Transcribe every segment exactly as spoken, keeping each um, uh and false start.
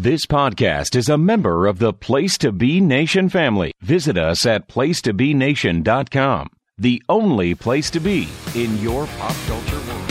This podcast is a member of the Place to Be Nation family. Visit us at place to be nation dot com, the only place to be in your pop culture world.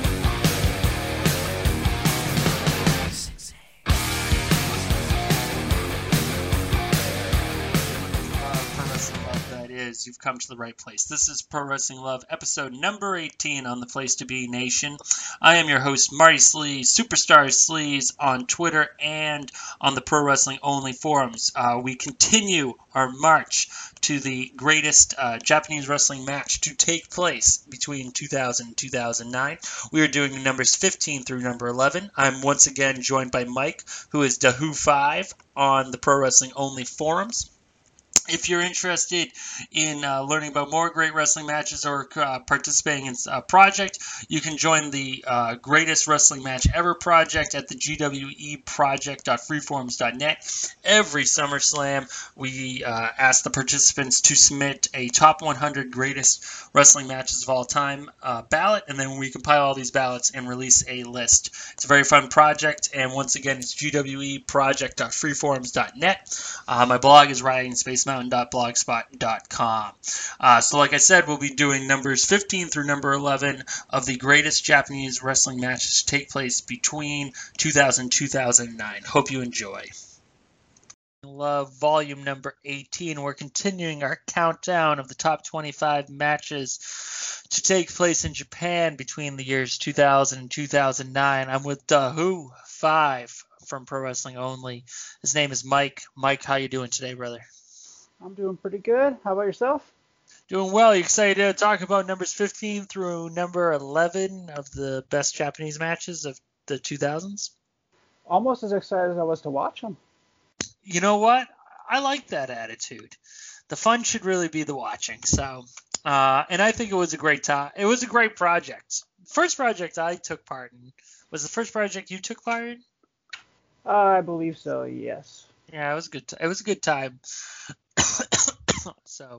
You've come to the right place. This is Pro Wrestling Love, episode number eighteen on the Place to Be Nation. I am your host, Marty Sleaze, Superstar Sleaze on Twitter and on the Pro Wrestling Only forums. Uh, we continue our march to the greatest uh, Japanese wrestling match to take place between two thousand and two thousand nine. We are doing numbers fifteen through number eleven. I'm once again joined by Mike, who is Dahoo five on the Pro Wrestling Only forums. If you're interested in uh, learning about more great wrestling matches or uh, participating in a project, you can join the uh, Greatest Wrestling Match Ever project at the G W E project dot freeforums dot net. Every SummerSlam, we uh, ask the participants to submit a top one hundred greatest wrestling matches of all time uh, ballot, and then we compile all these ballots and release a list. It's a very fun project, and once again, it's G W E project dot freeforums dot net. Uh, my blog is riding space mountain dot blogspot dot com. Uh, so like I said, we'll be doing numbers fifteen through number eleven of the greatest Japanese wrestling matches to take place between two thousand and two thousand nine. Hope you enjoy. Love volume number eighteen. We're continuing our countdown of the top twenty-five matches to take place in Japan between the years two thousand and two thousand nine. I'm with Dahoo five from Pro Wrestling Only. His name is Mike. Mike, how you doing today, brother? I'm doing pretty good. How about yourself? Doing well. You excited to talk about numbers fifteen through number eleven of the best Japanese matches of the two thousands? Almost as excited as I was to watch them. You know what? I like that attitude. The fun should really be the watching. So, uh, and I think it was a great time. It was a great project. First project I took part in. Was the first project you took part in? Uh, I believe so, yes. Yeah, it was a good. T- it was a good time. so,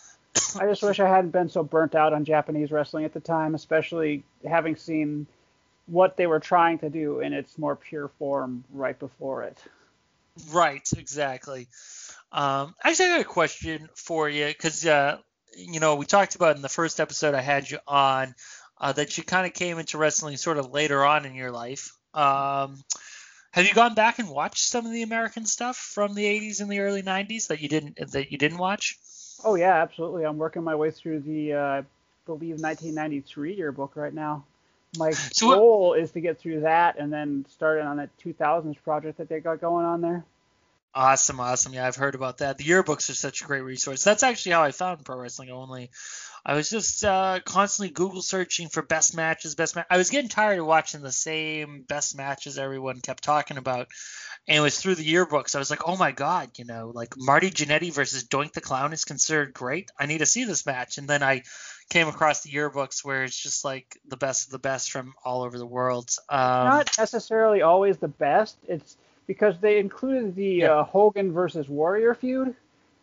I just wish I hadn't been so burnt out on Japanese wrestling at the time, especially having seen what they were trying to do in its more pure form right before it. Right, exactly. Um, actually, I got a question for you because uh, you know we talked about in the first episode I had you on uh, that you kind of came into wrestling sort of later on in your life. Um, Have you gone back and watched some of the American stuff from the eighties and the early nineties that you didn't that you didn't watch? Oh yeah, absolutely. I'm working my way through the uh, I believe nineteen ninety-three yearbook right now. My so goal what, is to get through that and then start on that two thousands project that they got going on there. Awesome, awesome. Yeah, I've heard about that. The yearbooks are such a great resource. That's actually how I found Pro Wrestling Only. I was just uh, constantly Google searching for best matches, best match. I was getting tired of watching the same best matches everyone kept talking about. And it was through the yearbooks. I was like, oh my God, you know, like Marty Jannetty versus Doink the Clown is considered great. I need to see this match. And then I came across the yearbooks where it's just like the best of the best from all over the world. Um, Not necessarily always the best. It's because they included the yeah. uh, Hogan versus Warrior feud.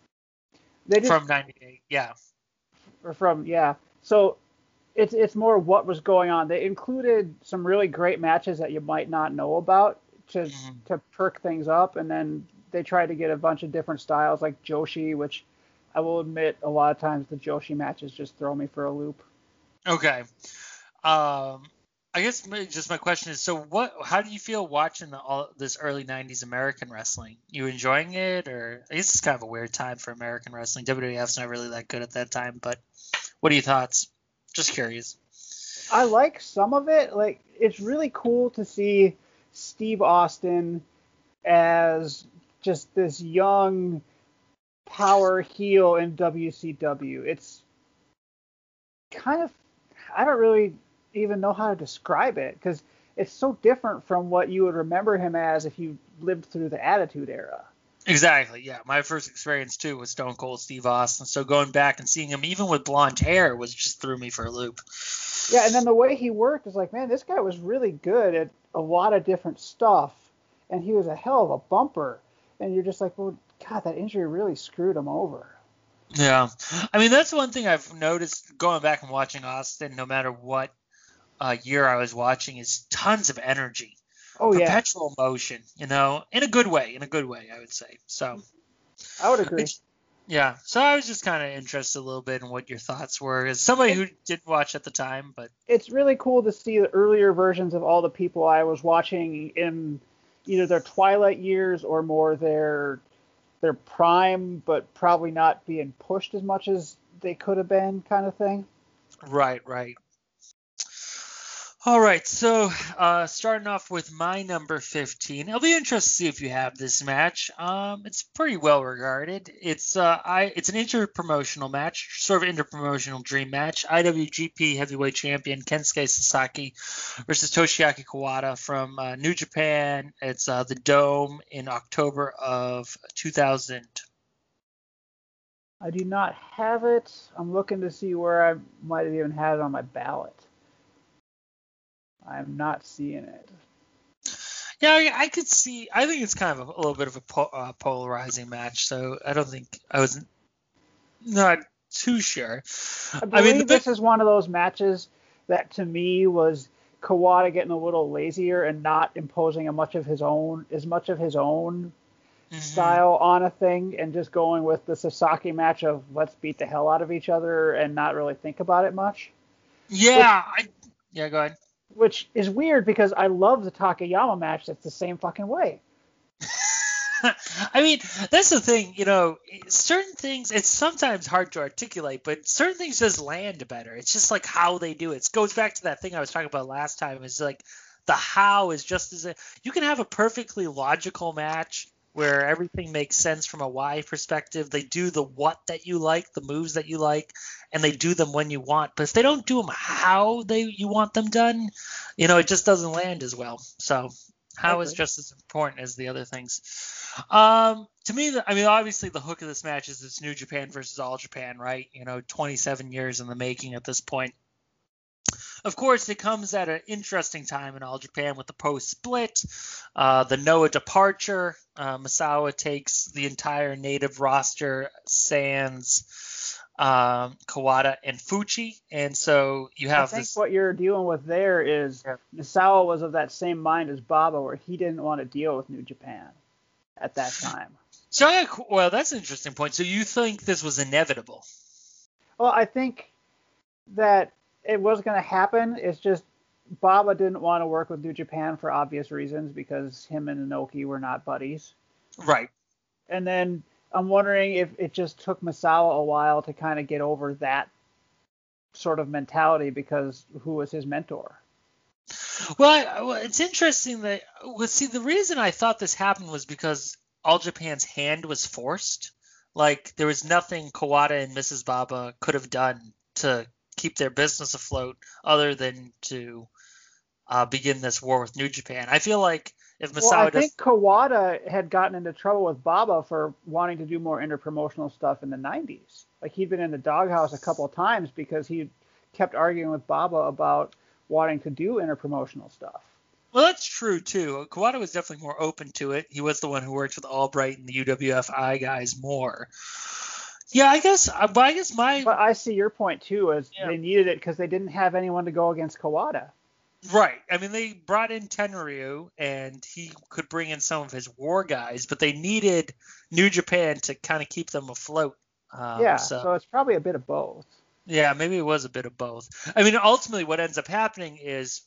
They just, from ninety-eight, yeah. Or from, yeah. So it's it's more what was going on. They included some really great matches that you might not know about to mm-hmm. to perk things up, and then they tried to get a bunch of different styles like Joshi, which I will admit a lot of times the Joshi matches just throw me for a loop. Okay. Um, I guess just my question is, so what? How do you feel watching the, all this early nineties American wrestling? You enjoying it, or I guess it's kind of a weird time for American wrestling. W W F's not really that good at that time, but what are your thoughts? Just curious. I like some of it. Like, it's really cool to see Steve Austin as just this young power heel in W C W. It's kind of, I don't really even know how to describe it because it's so different from what you would remember him as if you lived through the Attitude Era. Exactly, yeah. My first experience, too, was Stone Cold Steve Austin. So going back and seeing him, even with blonde hair, was just threw me for a loop. Yeah, and then the way he worked is like, man, this guy was really good at a lot of different stuff. And he was a hell of a bumper. And you're just like, well, God, that injury really screwed him over. Yeah. I mean, that's one thing I've noticed going back and watching Austin, no matter what uh, year I was watching, is tons of energy. Oh yeah, perpetual motion, you know, in a good way, in a good way, I would say. So, I would agree. yeah. So I was just kind of interested a little bit in what your thoughts were as somebody who didn't watch at the time, but It's really cool to see the earlier versions of all the people I was watching in either their twilight years or more their their prime, but probably not being pushed as much as they could have been, kind of thing. right, right. All right, so uh, starting off with my number fifteen, it'll be interesting to see if you have this match. Um, it's pretty well regarded. It's uh, I it's an inter-promotional match, sort of inter-promotional dream match. I W G P Heavyweight Champion Kensuke Sasaki versus Toshiaki Kawada from uh, New Japan. It's uh, the Dome in October of two thousand. I do not have it. I'm looking to see where I might have even had it on my ballot. I'm not seeing it. Yeah, I, I could see. I think it's kind of a, a little bit of a po- uh, polarizing match, so I don't think I was not too sure. I believe I mean, the this big, is one of those matches that to me was Kawada getting a little lazier and not imposing a much of his own, as much of his own mhm. style on a thing, and just going with the Sasaki match of let's beat the hell out of each other and not really think about it much. Yeah, I, yeah, go ahead. Which is weird because I love the Takayama match that's the same fucking way. I mean, that's the thing, you know, certain things, it's sometimes hard to articulate, but certain things just land better. It's just like how they do it. It goes back to that thing I was talking about last time. It's like the how is just as, a, you can have a perfectly logical match where everything makes sense from a why perspective. They do the what that you like, the moves that you like, and they do them when you want. But if they don't do them how they you want them done, you know, it just doesn't land as well. So how is just as important as the other things. Um, to me, I mean, obviously the hook of this match is it's New Japan versus All Japan, right? You know, twenty-seven years in the making at this point. Of course, it comes at an interesting time in All Japan with the post-split, uh, the Noah departure. Uh, Misawa takes the entire native roster, sans um, Kawada and Fuchi, and so you have I think this. what you're dealing with there is Yeah. Misawa was of that same mind as Baba, where he didn't want to deal with New Japan at that time. So, I- well, that's an interesting point. So you think this was inevitable? Well, I think that it was going to happen. It's just Baba didn't want to work with New Japan for obvious reasons because him and Inoki were not buddies. Right. And then I'm wondering if it just took Misawa a while to kind of get over that sort of mentality because who was his mentor? Well, I, well, it's interesting that well, see the reason I thought this happened was because All Japan's hand was forced. Like there was nothing Kawada and Missus Baba could have done to keep their business afloat other than to uh, begin this war with New Japan. I feel like if Misawa Well, I does, think Kawada had gotten into trouble with Baba for wanting to do more interpromotional stuff in the nineties. Like he'd been in the doghouse a couple of times because he kept arguing with Baba about wanting to do interpromotional stuff. well, that's true too. Kawada was definitely more open to it. He was the one who worked with Albright and the U W F I guys more. Yeah, I guess. But I guess my But I see your point too, as Yeah. they needed it because they didn't have anyone to go against Kawada. Right. I mean, they brought in Tenryu, and he could bring in some of his war guys, but they needed New Japan to kind of keep them afloat. Um, Yeah, so, so it's probably a bit of both. yeah, maybe it was a bit of both. I mean, ultimately, what ends up happening is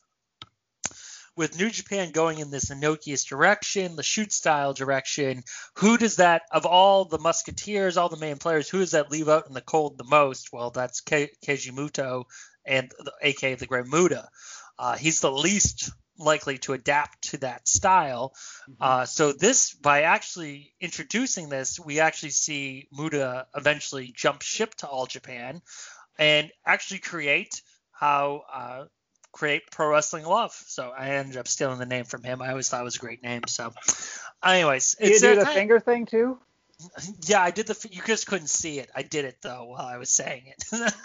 with New Japan going in this Inoki's direction, the shoot style direction, who does that, of all the Musketeers, all the main players, who does that leave out in the cold the most? Well, that's Ke- Keiji Muto, and A K A the Great Muta. Uh, he's the least likely to adapt to that style. Mm-hmm. Uh, so this, by actually introducing this, we actually see Muta eventually jump ship to All Japan and actually create how uh, create Pro Wrestling Love. So I ended up stealing the name from him. I always thought it was a great name. So, anyways, Did you it's do a the kind- finger thing too? yeah, I did the. You just couldn't see it. I did it though while I was saying it.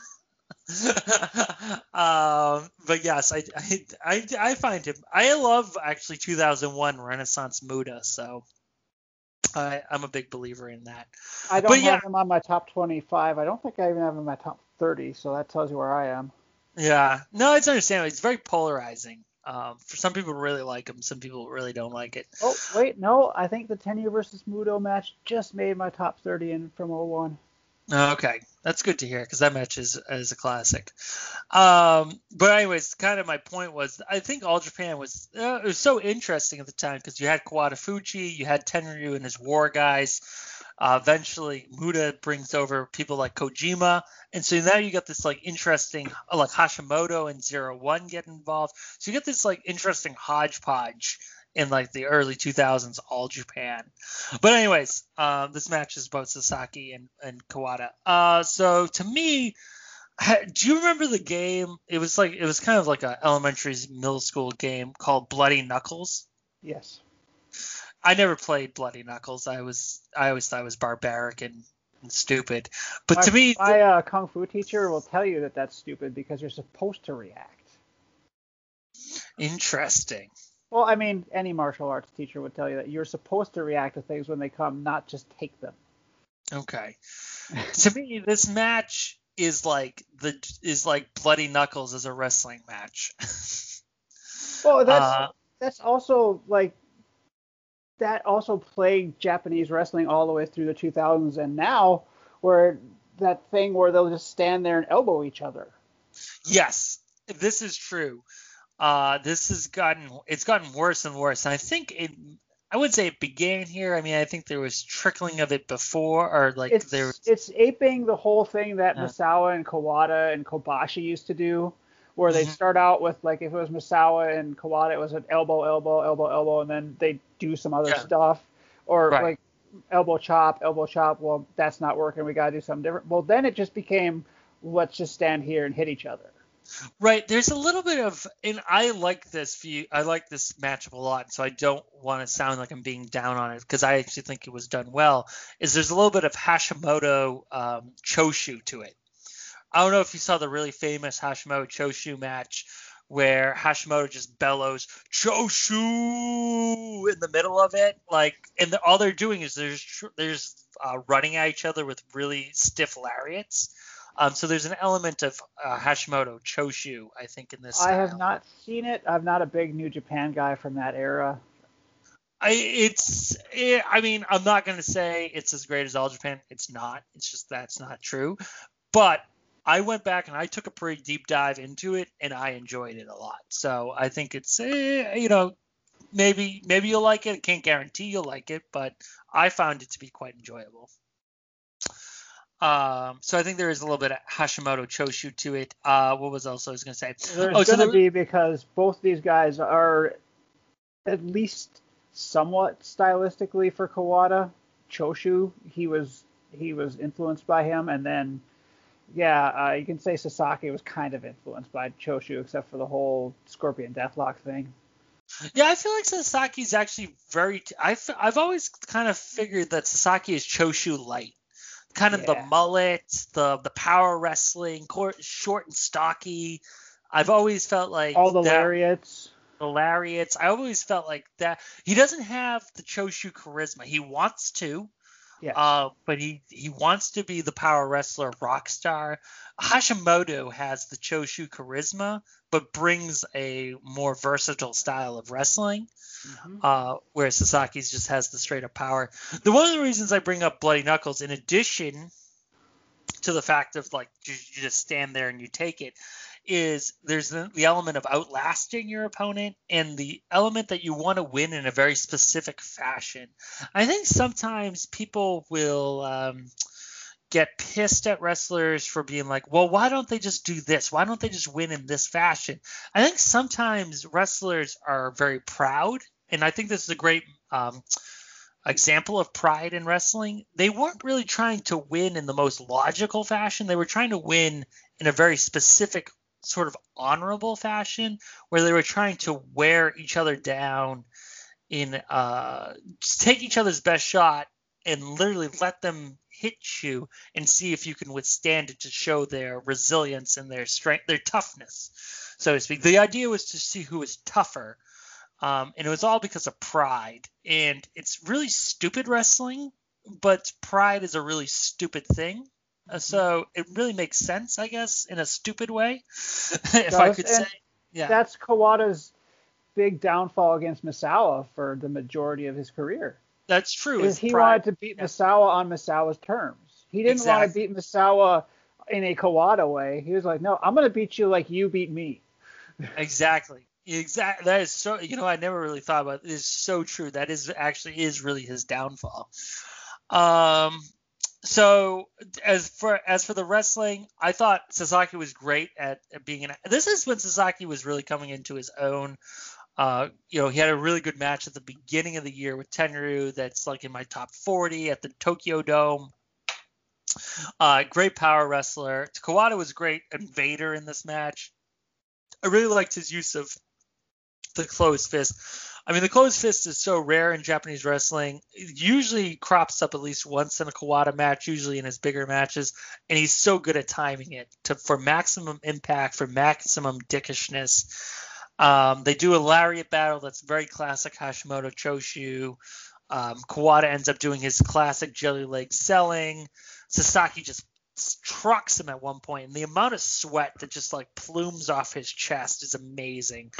um, but yes, I, I, I, I find him. I love actually two thousand one Renaissance Muta. So I, I'm a big believer in that. I don't But have yeah. him on my top twenty-five. I don't think I even have him in my top thirty, so that tells you where I am. Yeah, no, it's understandable. It's very polarizing. Um, for some people really like him, some people really don't like it. Oh, wait, no. I think the Tenyu versus Muto match just made my top thirty in from oh one. Okay, that's good to hear because that match is, is a classic. Um, but anyways, kind of my point was I think All Japan was uh, it was so interesting at the time because you had Kawada Fuji, you had Tenryu and his war guys. Uh, eventually, Muda brings over people like Kojima, and so now you got this like interesting uh, like Hashimoto and Zero One get involved. So you get this like interesting hodgepodge in like the early two thousands All Japan. But anyways, um, this match is about Sasaki and, and Kawada. Uh, so to me, do you remember the game? It was like it was kind of like a elementary middle school game called Bloody Knuckles. Yes. I never played Bloody Knuckles. I was I always thought it was barbaric and, and stupid. But my, to me, my uh, kung fu teacher will tell you that that's stupid because you're supposed to react. Interesting. Well, I mean, any martial arts teacher would tell you that you're supposed to react to things when they come, not just take them. Okay. To me, this match is like the is like Bloody Knuckles as a wrestling match. Well, that's uh, that's also like that also plagued Japanese wrestling all the way through the two thousands and now, where that thing where they'll just stand there and elbow each other. Yes, this is true. Uh, this has gotten it's gotten worse and worse. And I think it I would say it began here. I mean, I think there was trickling of it before, or like it's, there. It's aping the whole thing that Yeah. Misawa and Kawada and Kobashi used to do, where they Mhm. start out with like if it was Misawa and Kawada, it was an elbow, elbow, elbow, elbow, and then they do some other Yeah. stuff, or Right. like elbow chop, elbow chop. Well, that's not working. We gotta do something different. Well, then it just became let's just stand here and hit each other. Right. There's a little bit of, and I like this view. I like this matchup a lot, so I don't want to sound like I'm being down on it because I actually think it was done well. Is there's a little bit of Hashimoto um, Choshu to it. I don't know if you saw the really famous Hashimoto Choshu match where Hashimoto just bellows Choshu in the middle of it, like, and the, all they're doing is there's there's uh, running at each other with really stiff lariats. Um, so there's an element of uh, Hashimoto Choshu, I think, in this style. I have not seen it. I'm not a big New Japan guy from that era. I it's it, I mean I'm not going to say it's as great as All Japan. It's not. It's just that's not true. But I went back and I took a pretty deep dive into it, and I enjoyed it a lot. So I think it's eh, you know maybe maybe you'll like it. I can't guarantee you'll like it, but I found it to be quite enjoyable. Um, so I think there is a little bit of Hashimoto Choshu to it. Uh, what was else I was going to say? There's oh, so going to there, be because both these guys are at least somewhat stylistically for Kawada. Choshu, he was he was influenced by him, and then yeah, uh, you can say Sasaki was kind of influenced by Choshu, except for the whole Scorpion Deathlock thing. Yeah, I feel like Sasaki's actually very. T- I've I've always kind of figured that Sasaki is Choshu light. Kind of Yeah. the mullet, the the power wrestling, short and stocky. I've always felt like all the that, lariats. The lariats. I always felt like that. He doesn't have the Choshu charisma. He wants to, Yes. uh, but he he wants to be the power wrestler rock star. Hashimoto has the Choshu charisma, but brings a more versatile style of wrestling. Mm-hmm. Uh, whereas Sasaki's just has the straight up power. The one of the reasons I bring up Bloody Knuckles, in addition to the fact of like you, you just stand there and you take it, is there's the, the element of outlasting your opponent and the element that you want to win in a very specific fashion. I think sometimes people will um, get pissed at wrestlers for being like, well, why don't they just do this? Why don't they just win in this fashion? I think sometimes wrestlers are very proud, and I think this is a great um, example of pride in wrestling. They weren't really trying to win in the most logical fashion. They were trying to win in a very specific sort of honorable fashion where they were trying to wear each other down in uh, take each other's best shot and literally let them hit you and see if you can withstand it to show their resilience and their strength, their toughness, so to speak. The idea was to see who was tougher, um, and it was all because of pride. And it's really stupid wrestling, but pride is a really stupid thing. Uh, so it really makes sense, I guess, in a stupid way, if I could say. Yeah. That's Kawada's big downfall against Misawa for the majority of his career. That's true. Is he pride. wanted to beat yeah. Misawa on Misawa's terms. He didn't exactly. want to beat Misawa in a Kawada way. He was like, no, I'm going to beat you like you beat me. Exactly. Exactly. That is so, you know, I never really thought about it. It's so true. That is actually is really his downfall. Um, so as for, as for the wrestling, I thought Sasaki was great at, at being an, this is when Sasaki was really coming into his own. Uh, you know, he had a really good match at the beginning of the year with Tenryu. That's like in my top forty at the Tokyo Dome. Uh, great power wrestler. Kawada was a great invader in this match. I really liked his use of the closed fist. I mean, the closed fist is so rare in Japanese wrestling. It usually crops up at least once in a Kawada match, usually in his bigger matches, and he's so good at timing it to for maximum impact, for maximum dickishness. Um, they do a lariat battle that's very classic Hashimoto Choshu. Um, Kawada ends up doing his classic jelly leg selling. Sasaki just trucks him at one point, and the amount of sweat that just like plumes off his chest is amazing.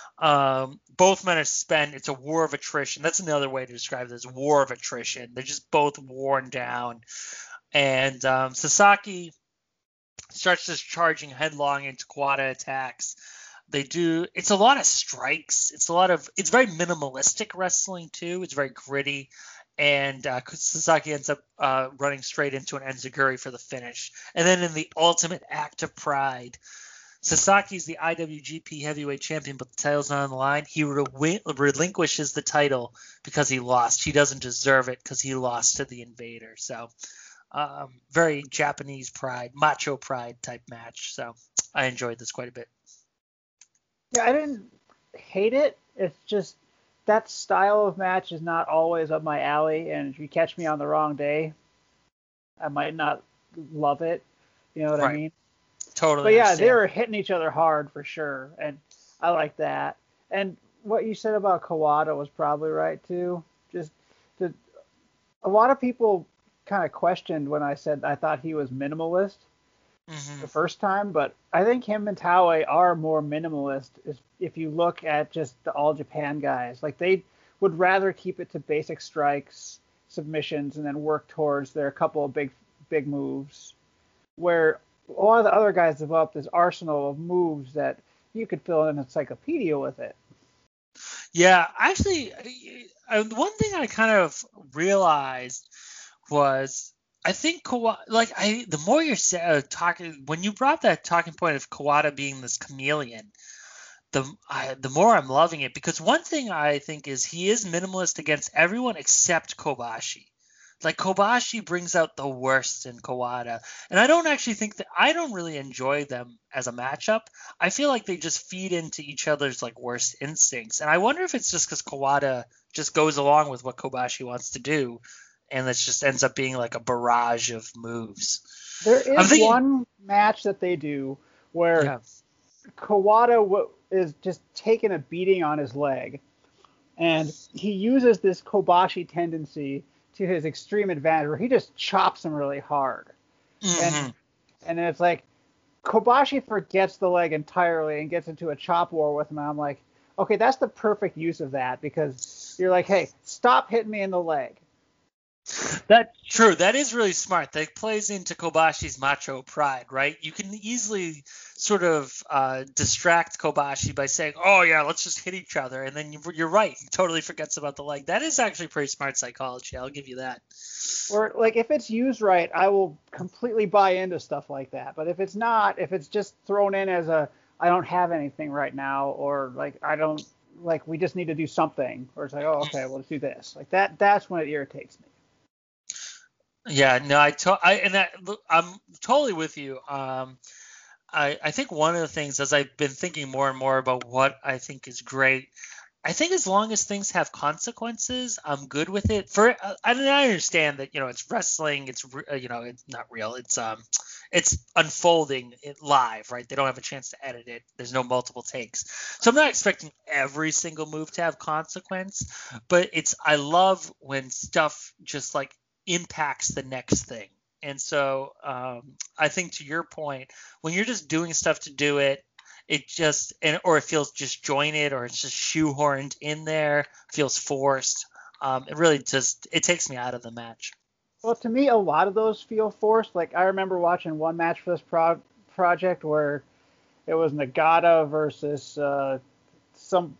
Um, both men are spent. It's a war of attrition. That's another way to describe this, war of attrition. They're just both worn down. And um, Sasaki starts just charging headlong into Kawada attacks. They do. It's a lot of strikes. It's a lot of. It's very minimalistic wrestling too. It's very gritty. And uh, Sasaki ends up uh, running straight into an enziguri for the finish. And then in the ultimate act of pride, Sasaki's the I W G P Heavyweight Champion, but the title's not on the line. He re- relinquishes the title because he lost. He doesn't deserve it because he lost to the Invader. So um, very Japanese pride, macho pride type match. So I enjoyed this quite a bit. Yeah, I didn't hate it. It's just that style of match is not always up my alley, and if you catch me on the wrong day, I might not love it. You know what right. I mean? Totally. But yeah, understand. they were hitting each other hard for sure, and I like that. And what you said about Kawada was probably right too. Just the, a lot of people kind of questioned when I said I thought he was minimalist mm-hmm. the first time, but I think him and Taue are more minimalist if you look at just the All Japan guys. Like they would rather keep it to basic strikes, submissions, and then work towards their couple of big big moves. Where a lot of the other guys developed this arsenal of moves that you could fill in an encyclopedia with it. Yeah, actually, I, one thing I kind of realized was I think Kawada, like I, the more you're uh, talking, when you brought that talking point of Kawada being this chameleon, the I, the more I'm loving it, because one thing I think is he is minimalist against everyone except Kobashi. Like Kobashi brings out the worst in Kawada, and I don't actually think that I don't really enjoy them as a matchup. I feel like they just feed into each other's like worst instincts, and I wonder if it's just because Kawada just goes along with what Kobashi wants to do, and it just ends up being like a barrage of moves. There is thinking, one match that they do where yeah. Kawada w- is just taking a beating on his leg, and he uses this Kobashi tendency to his extreme advantage, where he just chops him really hard. Mm-hmm. And and then it's like Kobashi forgets the leg entirely and gets into a chop war with him. And I'm like, okay, that's the perfect use of that, because you're like, hey, stop hitting me in the leg. That's true. That is really smart. That plays into Kobashi's macho pride, right? You can easily sort of uh, distract Kobashi by saying, oh, yeah, let's just hit each other. And then you're right. He totally forgets about the leg. That is actually pretty smart psychology. I'll give you that. Or, like, if it's used right, I will completely buy into stuff like that. But if it's not, if it's just thrown in as a, I don't have anything right now, or, like, I don't, like, we just need to do something, or it's like, oh, okay, well, let's do this. Like, that, that's when it irritates me. Yeah, no, I, to- I and that, I'm totally with you. Um, I, I think one of the things, as I've been thinking more and more about what I think is great, I think as long as things have consequences, I'm good with it. For I, mean, I understand that, you know, it's wrestling, it's you know, it's not real, it's um, it's unfolding it live, right? They don't have a chance to edit it. There's no multiple takes, so I'm not expecting every single move to have consequence. But it's I love when stuff just like impacts the next thing. And so um, I think to your point, when you're just doing stuff to do it, it just and or it feels disjointed or it's just shoehorned in there, feels forced. Um, it really just it takes me out of the match. Well, to me, a lot of those feel forced. Like, I remember watching one match for this pro- project where it was Nagata versus uh, some.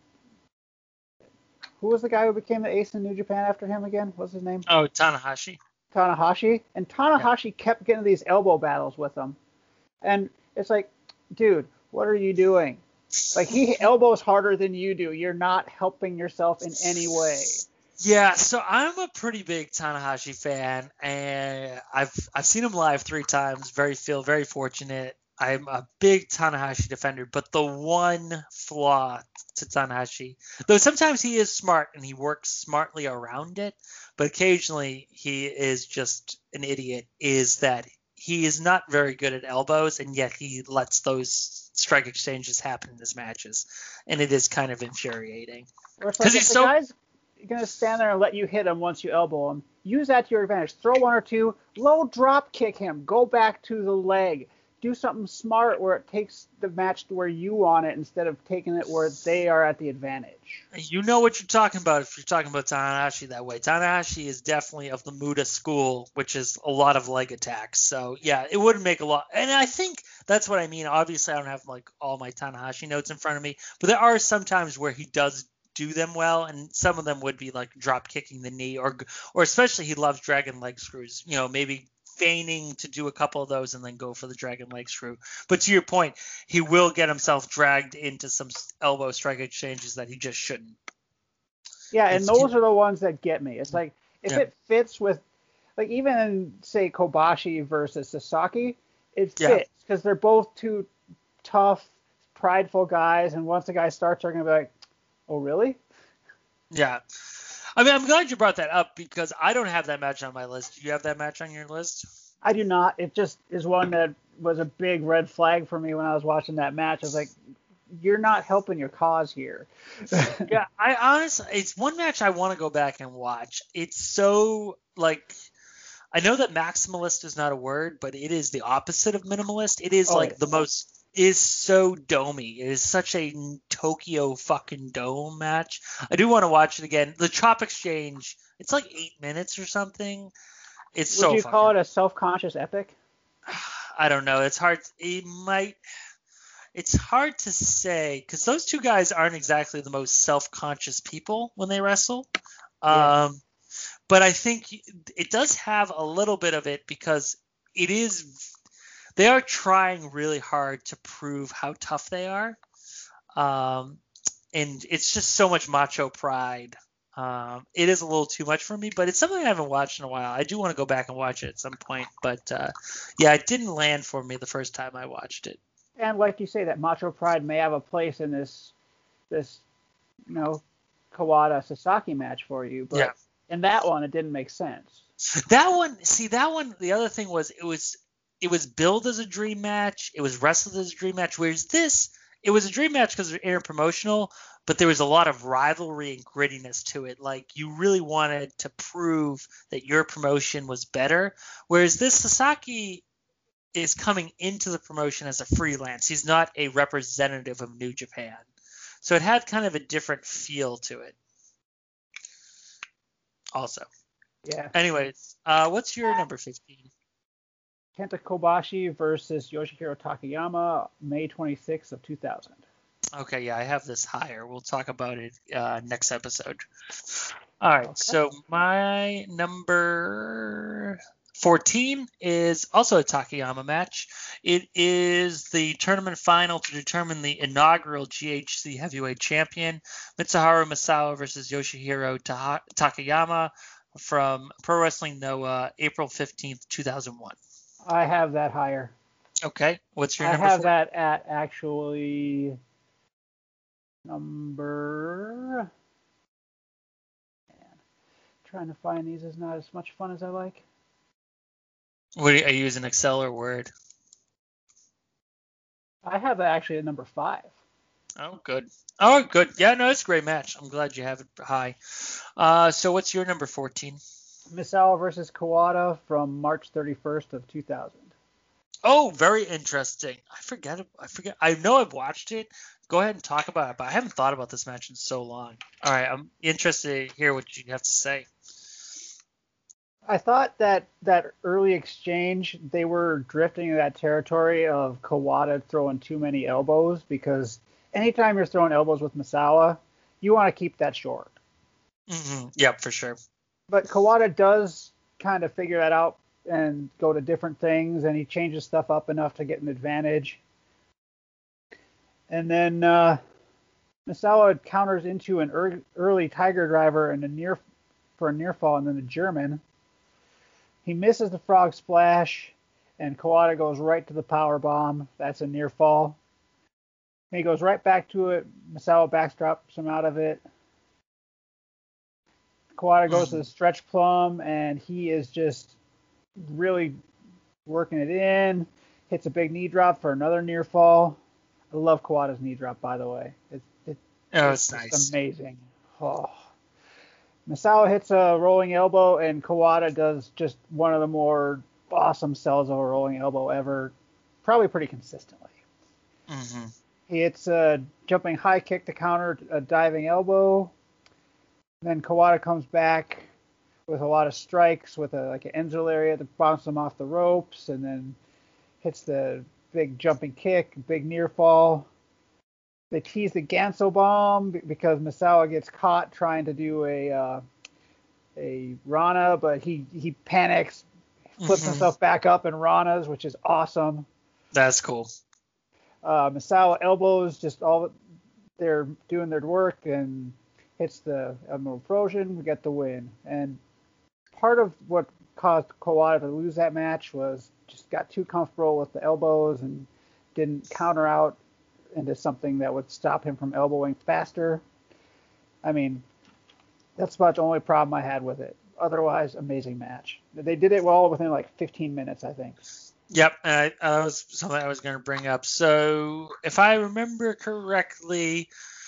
Who was the guy who became the ace in New Japan after him again? What's his name? Oh, Tanahashi. Tanahashi. And Tanahashi yeah. kept getting these elbow battles with him. And it's like, dude, what are you doing? Like, he elbows harder than you do. You're not helping yourself in any way. Yeah, so I'm a pretty big Tanahashi fan, and I've I've seen him live three times. Very feel very fortunate. I'm a big Tanahashi defender, but the one flaw to Tanahashi, though sometimes he is smart and he works smartly around it, but occasionally he is just an idiot, is that he is not very good at elbows, and yet he lets those strike exchanges happen in his matches, and it is kind of infuriating. Because like he's so guy's gonna stand there and let you hit him once you elbow him. Use that to your advantage. Throw one or two, low drop kick him, go back to the leg. Do something smart where it takes the match to where you want it instead of taking it where they are at the advantage. You know what you're talking about if you're talking about Tanahashi that way. Tanahashi is definitely of the Muda school, which is a lot of leg attacks. So, yeah, it would make a lot. And I think that's what I mean. Obviously, I don't have, like, all my Tanahashi notes in front of me. But there are some times where he does do them well, and some of them would be, like, drop kicking the knee. Or, or especially he loves dragon leg screws. You know, maybe feigning to do a couple of those and then go for the dragon leg screw. But to your point, he will get himself dragged into some elbow strike exchanges that he just shouldn't. Yeah, and it's, those are the ones that get me. It's like, if yeah. it fits with, like, even in, say, Kobashi versus Sasaki, it fits because yeah. they're both two tough, prideful guys, and once the guy starts, they're going to be like, oh, really? Yeah. I mean, I'm glad you brought that up because I don't have that match on my list. Do you have that match on your list? I do not. It just is one that was a big red flag for me when I was watching that match. I was like, you're not helping your cause here. Yeah, I honestly, it's one match I want to go back and watch. It's so, like, I know that maximalist is not a word, but it is the opposite of minimalist. It is, oh, like, yeah. the most... is so domey. It is such a Tokyo fucking dome match. I do want to watch it again. The chop exchange, it's like eight minutes or something. It's Would so you fucking... call it a self-conscious epic? I don't know. It's hard. It might. It's hard to say because those two guys aren't exactly the most self-conscious people when they wrestle. Yeah. Um, but I think it does have a little bit of it because it is. They are trying really hard to prove how tough they are. Um, and it's just so much macho pride. Um, it is a little too much for me, but it's something I haven't watched in a while. I do want to go back and watch it at some point. But, uh, yeah, it didn't land for me the first time I watched it. And like you say, that macho pride may have a place in this, this you know, Kawada-Sasaki match for you. But yeah. in that one, it didn't make sense. That one, see, that one, the other thing was it was – it was billed as a dream match. It was wrestled as a dream match. Whereas this, it was a dream match because it was interpromotional, but there was a lot of rivalry and grittiness to it. Like, you really wanted to prove that your promotion was better. Whereas this, Sasaki is coming into the promotion as a freelance. He's not a representative of New Japan. So it had kind of a different feel to it. Also. Yeah. Anyways, uh, what's your number fifteen? Kenta Kobashi versus Yoshihiro Takayama, May twenty-sixth of two thousand. Okay, yeah, I have this higher. We'll talk about it uh, next episode. All right, okay. So my number fourteen is also a Takayama match. It is the tournament final to determine the inaugural G H C heavyweight champion, Mitsuharu Misawa versus Yoshihiro Ta- Takayama from Pro Wrestling Noah, April fifteenth, two thousand one. I have that higher. Okay. What's your I number? I have four? that at actually number. Man, trying to find these is not as much fun as I like. What are you, are you using Excel or Word? I have that actually at number five. Oh, good. Oh, good. Yeah, no, it's a great match. I'm glad you have it high. Uh, so what's your number fourteen? Misawa versus Kawada from March thirty-first of two thousand. Oh, very interesting. I forget. I forget. I know I've watched it. Go ahead and talk about it, but I haven't thought about this match in so long. All right, I'm interested to hear what you have to say. I thought that that early exchange, they were drifting in that territory of Kawada throwing too many elbows, because anytime you're throwing elbows with Misawa, you want to keep that short. Mm-hmm. Yep, for sure. But Kawada does kind of figure that out and go to different things, and he changes stuff up enough to get an advantage. And then uh, Misawa counters into an er- early Tiger Driver and a near for a near fall, and then a German. He misses the frog splash, and Kawada goes right to the power bomb. That's a near fall. He goes right back to it. Misawa backdrops him out of it. Kawada goes to the stretch plum, and he is just really working it in. Hits a big knee drop for another near fall. I love Kawada's knee drop, by the way. It's, it, oh, it's, it's it's nice. amazing. Oh. Misawa hits a rolling elbow, and Kawada does just one of the more awesome sells of a rolling elbow ever, probably pretty consistently. Mm-hmm. He hits a jumping high kick to counter a diving elbow. Then Kawada comes back with a lot of strikes with a like an Enzo lariat to bounce him off the ropes, and then hits the big jumping kick, big near fall. They tease the Ganso bomb because Misawa gets caught trying to do a uh, a Rana, but he, he panics, flips mm-hmm. himself back up and Ranas, which is awesome. That's cool. Uh, Misawa elbows just all they're doing their work and hits the Emerald Frozen. We get the win. And part of what caused Kawada to lose that match was just got too comfortable with the elbows and didn't counter out into something that would stop him from elbowing faster. I mean, that's about the only problem I had with it. Otherwise, amazing match. They did it well within like fifteen minutes, I think. Yep, and I, that was something I was going to bring up. So, if I remember correctly,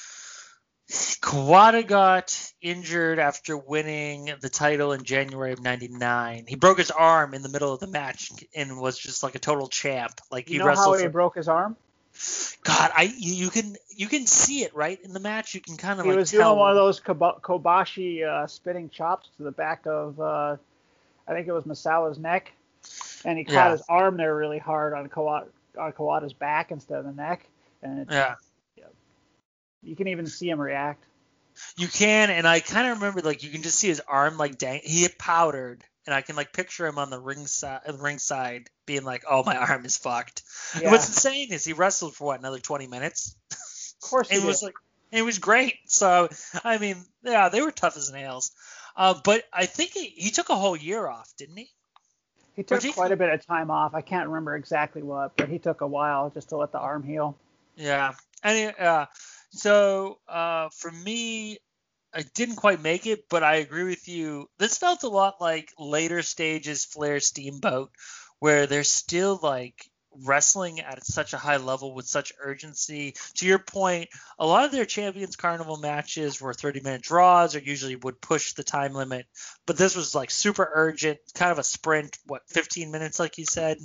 Kawada got injured after winning the title in January of ninety-nine. He broke his arm in the middle of the match and was just like a total champ. Like you he know wrestled how he for... broke his arm? God, I you can you can see it right in the match. You can kind of he like was tell. doing one of those Kobashi uh, spinning chops to the back of uh, I think it was Misawa's neck, and he caught yeah. his arm there really hard on Kawada, on Kawada's back instead of the neck, and it, yeah, yeah, you can even see him react. You can, and I kind of remember like you can just see his arm like dang. He had powdered, and I can like picture him on the ring side, ring side, being like, "Oh, my arm is fucked." Yeah. And what's insane is he wrestled for what another twenty minutes. Of course, he it did. was like it was great. So I mean, yeah, they were tough as nails. Uh, but I think he, he took a whole year off, didn't he? He took quite a bit of time off. I can't remember exactly what, but he took a while just to let the arm heal. Yeah, and uh, so uh, for me. I didn't quite make it, but I agree with you. This felt a lot like later stages Flair Steamboat, where they're still like wrestling at such a high level with such urgency. To your point, a lot of their Champions Carnival matches were thirty minute draws or usually would push the time limit. But this was like super urgent, kind of a sprint, what, fifteen minutes, like you said?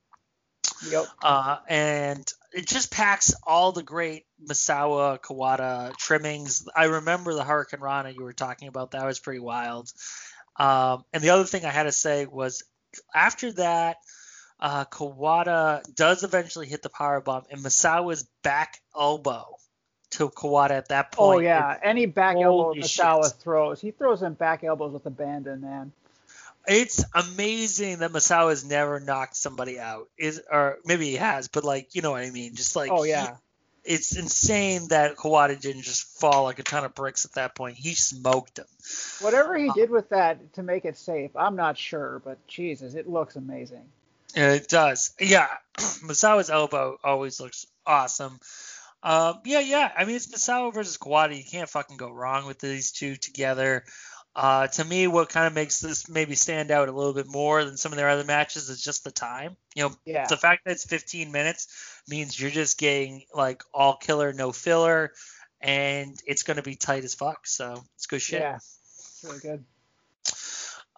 Yep. Uh, and it just packs all the great Misawa Kawada trimmings. I remember the Hurricane Rana you were talking about. That was pretty wild. Um, and the other thing I had to say was after that, uh, Kawada does eventually hit the powerbomb, and Misawa's back elbow to Kawada at that point. Oh, yeah. Any back elbow Misawa shit. throws. He throws in back elbows with abandon, man. It's amazing that Misawa has never knocked somebody out, is or maybe he has, but like you know what I mean. Just like oh yeah, he, it's insane that Kawada didn't just fall like a ton of bricks at that point. He smoked him. Whatever he uh, did with that to make it safe, I'm not sure, but Jesus, it looks amazing. It does, yeah. Misawa's elbow always looks awesome. Um, yeah, yeah. I mean, it's Misawa versus Kawada. You can't fucking go wrong with these two together. Uh, to me, what kind of makes this maybe stand out a little bit more than some of their other matches is just the time. You know, yeah. The fact that it's fifteen minutes means you're just getting like all killer, no filler, and it's going to be tight as fuck. So it's good shit. Yeah, it's really good.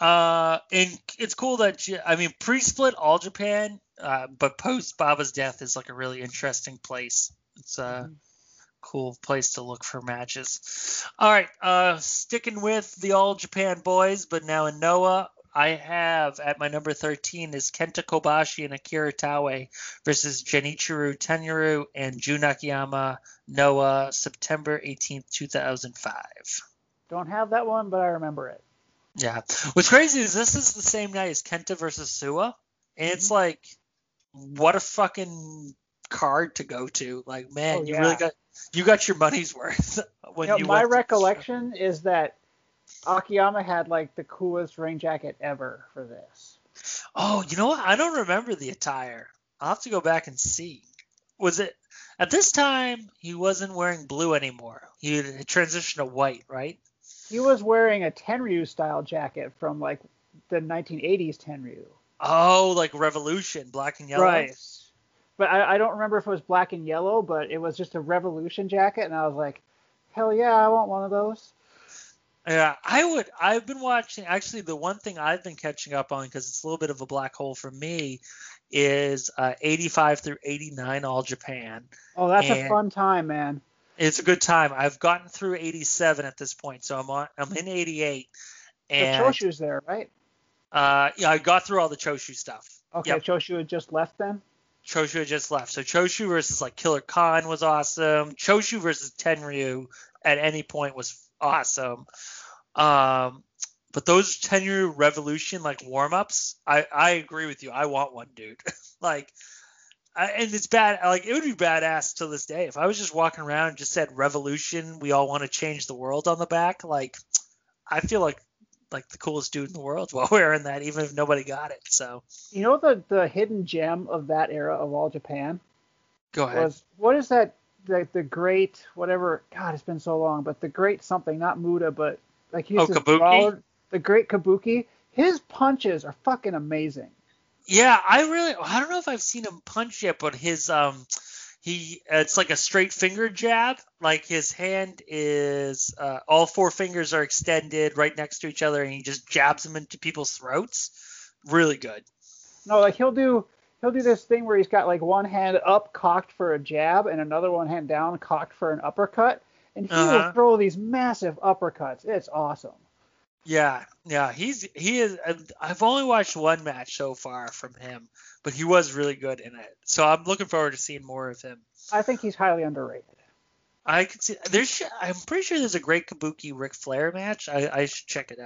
Uh, and it's cool that you, I mean, pre-split All Japan, uh, but post Baba's death is like a really interesting place. It's a mm-hmm. cool place to look for matches. All right, uh, sticking with the All Japan boys, but now in Noah, I have at my number thirteen is Kenta Kobashi and Akira Taue versus Genichiro Tenryu and Jun Akiyama. Noah, September eighteenth, two thousand five. Don't have that one, but I remember it. Yeah. What's crazy is this is the same night as Kenta versus Suwa, and it's mm-hmm. like, what a fucking card to go to. Like, man, oh, yeah. you really got you got your money's worth. When you know, you my recollection is that Akiyama had like the coolest rain jacket ever for this. Oh, you know what? I don't remember the attire. I'll have to go back and see. Was it at this time he wasn't wearing blue anymore? He had transitioned to white, right? He was wearing a Tenryu style jacket from like the nineteen eighties Tenryu. Oh, like Revolution, black and yellow. Right. But I, I don't remember if it was black and yellow, but it was just a Revolution jacket, and I was like, hell yeah, I want one of those. Yeah, I would. I've been watching. Actually, the one thing I've been catching up on, because it's a little bit of a black hole for me, is uh, eighty-five through eighty-nine All Japan. Oh, that's and a fun time, man. It's a good time. I've gotten through eighty-seven at this point, so I'm on. I'm in eighty-eight. And the Choshu's there, right? Uh, yeah, I got through all the Choshu stuff. Okay, yep. Choshu had just left then? Choshu had just left. So Choshu versus like Killer Khan was awesome. Choshu versus Tenryu at any point was awesome. Um, but those Tenryu Revolution like warm-ups, I, I agree with you. I want one, dude. like, I, and it's bad. Like, it would be badass to this day if I was just walking around and just said Revolution, we all want to change the world on the back. Like, I feel like like the coolest dude in the world while wearing that, even if nobody got it. So, you know, the the hidden gem of that era of All Japan. Go ahead. Was, what is that? The the great whatever. God, it's been so long. But the great something, not Muda, but like he's oh, Kabuki. Brawler, the great Kabuki. His punches are fucking amazing. Yeah, I really. I don't know if I've seen him punch yet, but his um. He, it's like a straight finger jab. Like his hand is, uh, all four fingers are extended right next to each other, and he just jabs them into people's throats. Really good. No, like he'll do, he'll do this thing where he's got like one hand up cocked for a jab and another one hand down cocked for an uppercut, and he uh-huh. will throw these massive uppercuts. It's awesome. Yeah, yeah, he's he is. I've only watched one match so far from him, but he was really good in it. So I'm looking forward to seeing more of him. I think he's highly underrated. I could see there's. I'm pretty sure there's a great Kabuki Ric Flair match. I, I should check it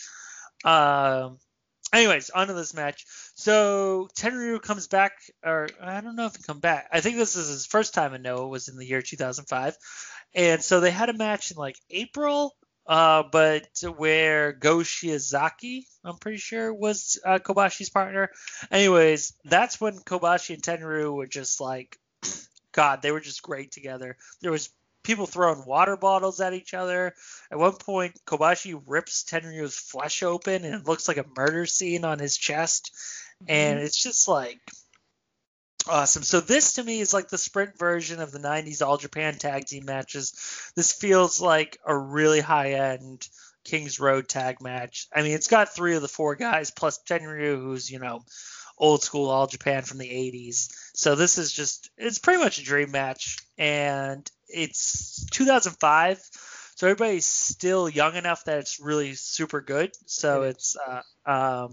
out. Um. Anyways, on to this match. So Tenryu comes back, or I don't know if he come back. I think this is his first time in Noah. Was in the year two thousand five, and so they had a match in like April. Uh, but where Go Shiozaki, I'm pretty sure, was uh, Kobashi's partner. Anyways, that's when Kobashi and Tenryu were just like, God, they were just great together. There was people throwing water bottles at each other. At one point, Kobashi rips Tenryu's flesh open, and it looks like a murder scene on his chest. Mm-hmm. And it's just like awesome. So this to me is like the sprint version of the nineties All Japan tag team matches. This feels like a really high end King's Road tag match. I mean, it's got three of the four guys plus Tenryu, who's, you know, old school All Japan from the eighties. So this is just, it's pretty much a dream match. And it's two thousand five. So everybody's still young enough that it's really super good. So it's, uh, um,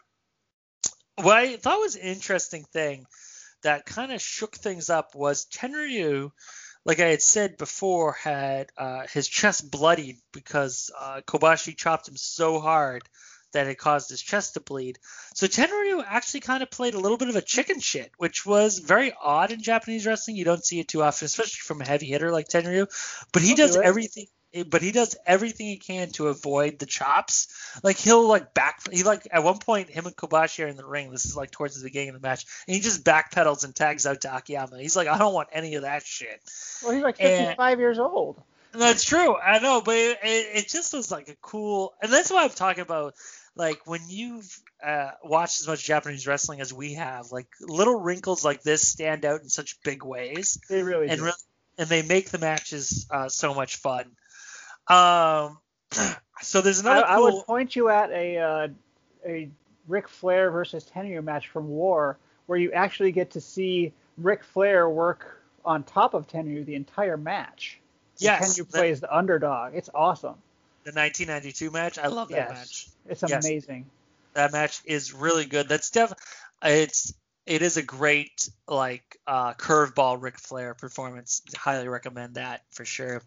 what I thought was an interesting thing that kind of shook things up was Tenryu, like I had said before, had uh, his chest bloodied because uh, Kobashi chopped him so hard that it caused his chest to bleed. So Tenryu actually kind of played a little bit of a chicken shit, which was very odd in Japanese wrestling. You don't see it too often, especially from a heavy hitter like Tenryu. But he does everything. But he does everything he can to avoid the chops. Like he'll like back. He like at one point him and Kobashi are in the ring. This is like towards the beginning of the match, and he just backpedals and tags out to Akiyama. He's like, I don't want any of that shit. Well, he's like fifty-five and, years old. That's true. I know, but it, it, it just was like a cool. And that's why I'm talking about. Like when you've uh, watched as much Japanese wrestling as we have, like little wrinkles like this stand out in such big ways. They really and do. Re- and they make the matches uh, so much fun. Um, so there's another. I, cool... I would point you at a uh, a Ric Flair versus Tenryu match from War, where you actually get to see Ric Flair work on top of Tenryu the entire match. Yes. Tenryu plays the underdog. It's awesome. The nineteen ninety-two match, I love that yes, match. It's yes. amazing. That match is really good. That's def it's it is a great like uh, curveball Ric Flair performance. Highly recommend that for sure.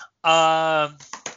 Um,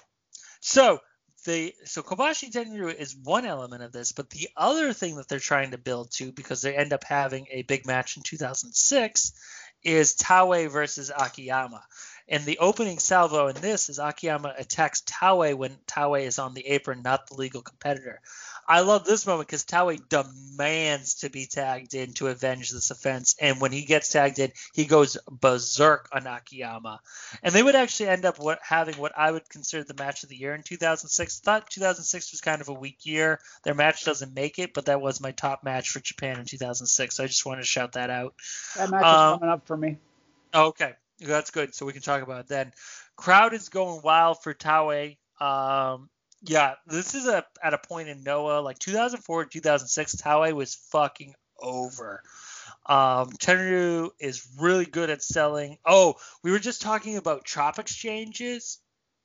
so the so Kobashi Tenryu is one element of this, but the other thing that they're trying to build to, because they end up having a big match in two thousand six, is Taue versus Akiyama. And the opening salvo in this is Akiyama attacks Taue when Taue is on the apron, not the legal competitor. I love this moment because Taue demands to be tagged in to avenge this offense. And when he gets tagged in, he goes berserk on Akiyama. And they would actually end up what, having what I would consider the match of the year in two thousand six. I thought two thousand six was kind of a weak year. Their match doesn't make it, but that was my top match for Japan in two thousand six. So I just wanted to shout that out. That match um, is coming up for me. Okay. That's good. So we can talk about it then. Crowd is going wild for Taue. Um, yeah, this is a at a point in Noah, like two thousand four, two thousand six, Taue was fucking over. Um, Tenryu is really good at selling. Oh, we were just talking about chop exchanges,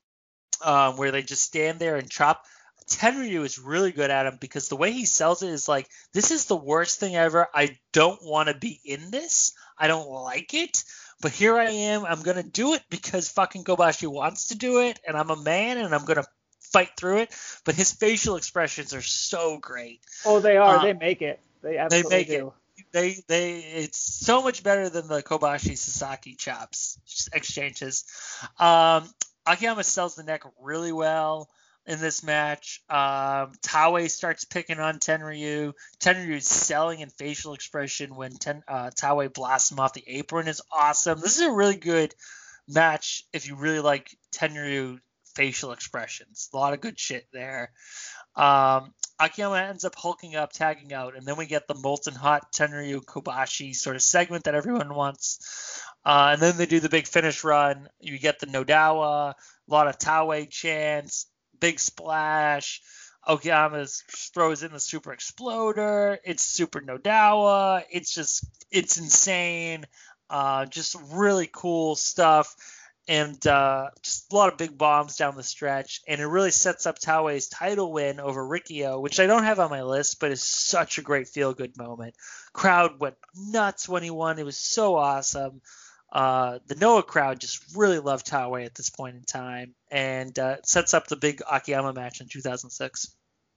um, where they just stand there and chop. Tenryu is really good at them because the way he sells it is like, this is the worst thing ever. I don't want to be in this. I don't like it. But here I am. I'm going to do it because fucking Kobashi wants to do it. And I'm a man and I'm going to fight through it. But his facial expressions are so great. Oh, they are. Uh, they make it. They absolutely they make do. It. They, they, it's so much better than the Kobashi Sasaki chops exchanges. Um, Akiyama sells the neck really well in this match. Um, Taue starts picking on Tenryu. Tenryu's selling and facial expression when ten, uh, Taue blasts him off the apron is awesome. This is a really good match if you really like Tenryu facial expressions. A lot of good shit there. Um, Akiyama ends up hulking up, tagging out, and then we get the molten hot Tenryu Kobashi sort of segment that everyone wants. Uh, and then they do the big finish run. You get the Nodawa, a lot of Taue chants, big splash. Okayama throws in the super exploder. It's super Nodawa. It's just, it's insane. Uh, just really cool stuff. And uh, just a lot of big bombs down the stretch. And it really sets up Taue's title win over Rikio, which I don't have on my list, but is such a great feel-good moment. Crowd went nuts when he won. It was so awesome. Uh, the Noah crowd just really loved Taue at this point in time, and uh, it sets up the big Akiyama match in two thousand six.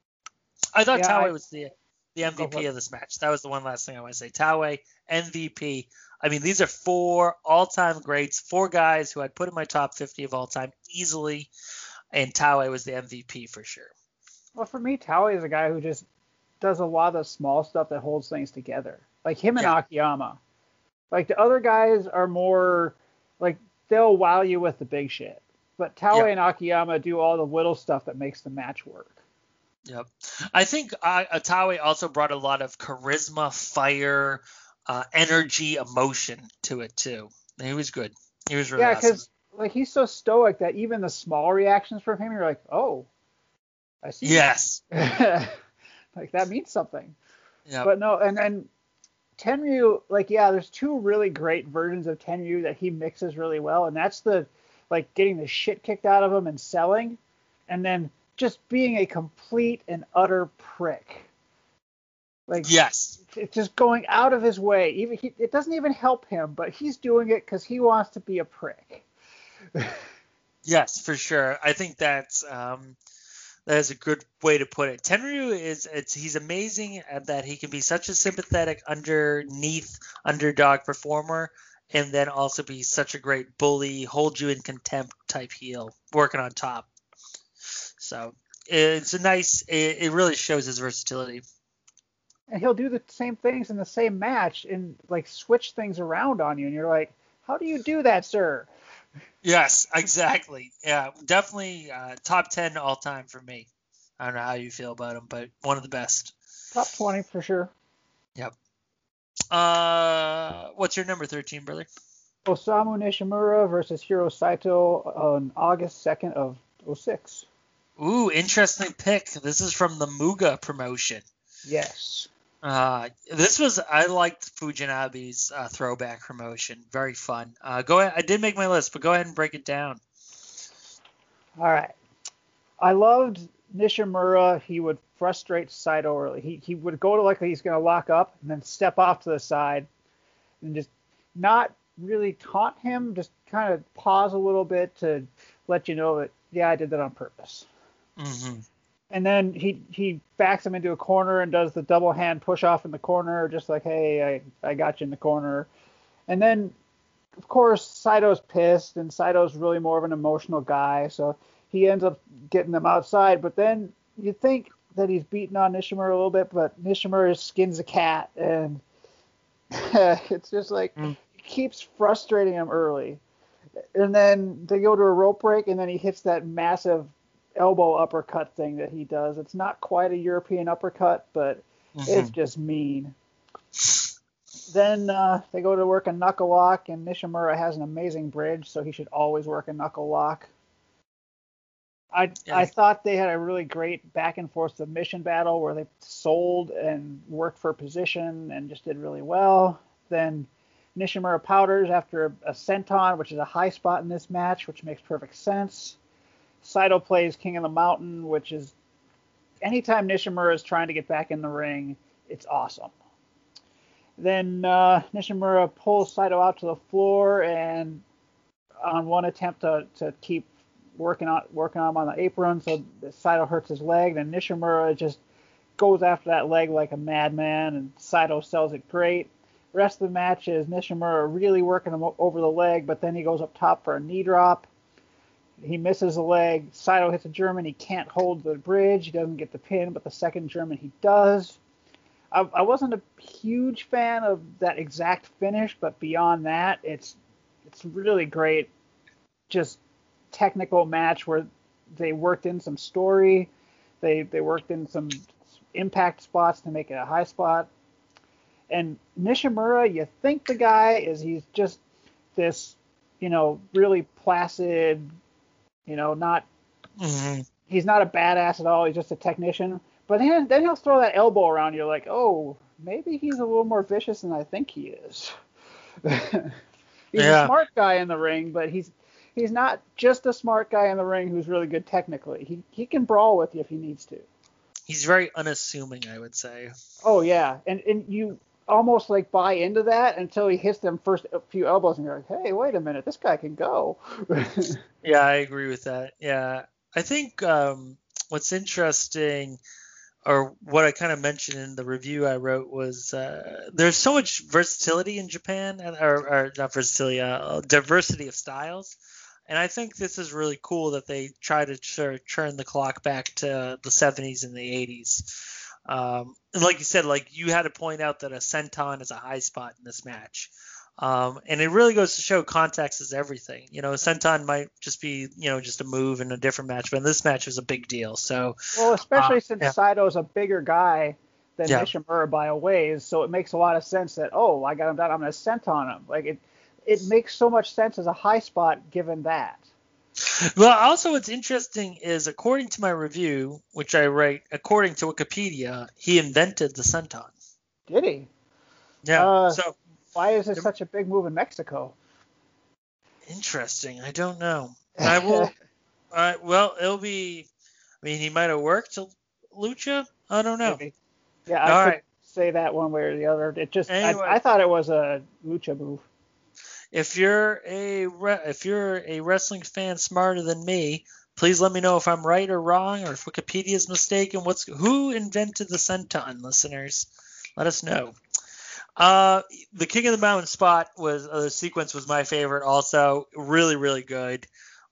I thought Yeah, Taue I, was the the M V P of this match. That was the one last thing I want to say. Taue, M V P. I mean, these are four all-time greats, four guys who I'd put in my top fifty of all time easily, and Taue was the M V P for sure. Well, for me, Taue is a guy who just does a lot of the small stuff that holds things together. Like him and Yeah. Akiyama. Like the other guys are more like they'll wow you with the big shit. But Taue Yeah. and Akiyama do all the little stuff that makes the match work. Yep. I think uh, Taue also brought a lot of charisma, fire, uh, energy, emotion to it too. He was good. He was really Yeah, awesome. because like he's so stoic that even the small reactions from him, you're like, oh, I see. Yes. Like that means something. Yep. But no, and then Tenryu, like, yeah, there's two really great versions of Tenryu that he mixes really well, and that's the, like, getting the shit kicked out of him and selling, and then just being a complete and utter prick. Like, Yes. it's just going out of his way. Even he, it doesn't even help him, but he's doing it because he wants to be a prick. Yes, for sure. I think that's um, that is a good way to put it. Tenryu is it's he's amazing at that he can be such a sympathetic underneath underdog performer, and then also be such a great bully, hold you in contempt type heel, working on top. So it's a nice. It, it really shows his versatility. And he'll do the same things in the same match and, like, switch things around on you, and you're like, how do you do that, sir? Yes, exactly. Yeah, definitely uh, top ten all time for me. I don't know how you feel about him, but one of the best. Top twenty for sure. Yep. Uh, what's your number thirteen, brother? Osamu Nishimura versus Hiro Saito on August second of oh six. Ooh, interesting pick. This is from the Muga promotion. Yes. Uh, this was I liked Fujinabe's uh, throwback promotion. Very fun. Uh, go ahead. I did make my list, but go ahead and break it down. All right. I loved Nishimura. He would frustrate Saito early. He he would go to like he's going to lock up and then step off to the side and just not really taunt him. Just kind of pause a little bit to let you know that yeah, I did that on purpose. Mm-hmm. And then he he backs him into a corner and does the double hand push off in the corner, just like, hey, I, I got you in the corner. And then, of course, Saito's pissed, and Saito's really more of an emotional guy, so he ends up getting them outside. But then you think that he's beating on Nishimura a little bit, but Nishimura skins a cat, and it's just like mm. he keeps frustrating him early. And then they go to a rope break, and then he hits that massive elbow uppercut thing that he does. It's not quite a European uppercut, but mm-hmm. it's just mean. Then uh, they go to work a knuckle lock, and Nishimura has an amazing bridge, so he should always work a knuckle lock. I yeah. I thought they had a really great back and forth submission battle where they sold and worked for position and just did really well. Then Nishimura powders after a, a senton, which is a high spot in this match, which makes perfect sense. Saito plays King of the Mountain, which is anytime Nishimura is trying to get back in the ring, it's awesome. Then uh, Nishimura pulls Saito out to the floor, and on one attempt to, to keep working on working on him on the apron, so Saito hurts his leg. Then Nishimura just goes after that leg like a madman, and Saito sells it great. The rest of the match is Nishimura really working him over the leg, but then he goes up top for a knee drop. He misses the leg. Saito hits a German. He can't hold the bridge. He doesn't get the pin, but the second German he does. I, I wasn't a huge fan of that exact finish, but beyond that, it's it's really great. Just technical match where they worked in some story. They they worked in some impact spots to make it a high spot. And Nishimura, you think the guy is he's just this, you know, really placid. You know, not mm-hmm. he's not a badass at all. He's just a technician. But then, then he'll throw that elbow around you like, oh, maybe he's a little more vicious than I think he is. he's yeah. a smart guy in the ring, but he's he's not just a smart guy in the ring who's really good technically. He he can brawl with you if he needs to. He's very unassuming, I would say. Oh yeah, and and you almost like buy into that until he hits them first few elbows, and you're like, hey, wait a minute, this guy can go. Yeah, I agree with that. Yeah, I think um, what's interesting, or what I kind of mentioned in the review I wrote, was uh, there's so much versatility in Japan, or, or not versatility, uh, diversity of styles. And I think this is really cool that they try to ch- turn the clock back to the seventies and the eighties. Um, and like you said, like you had to point out that a senton is a high spot in this match. Um, and it really goes to show context is everything. You know, a senton might just be, you know, just a move in a different match, but in this match was a big deal. So, well, especially uh, since yeah. Saito's a bigger guy than yeah. Nishimura by a ways, so it makes a lot of sense that, oh, I got him down, I'm going to senton him. Like it, it makes so much sense as a high spot given that. Well, also what's interesting is, according to my review, which I write, according to Wikipedia, he invented the senton. Did he? Yeah. Uh, so why is it such a big move in Mexico? Interesting. I don't know. I will. uh, well, it'll be. I mean, he might have worked to Lucha. I don't know. Maybe. Yeah, I All could right. say that one way or the other. It just. Anyway. I, I thought it was a Lucha move. If you're a re- if you're a wrestling fan smarter than me, please let me know if I'm right or wrong, or if Wikipedia is mistaken. What's who invented the senton, listeners? Let us know. Uh, the King of the Mountain spot was uh, the sequence was my favorite. Also, really really good.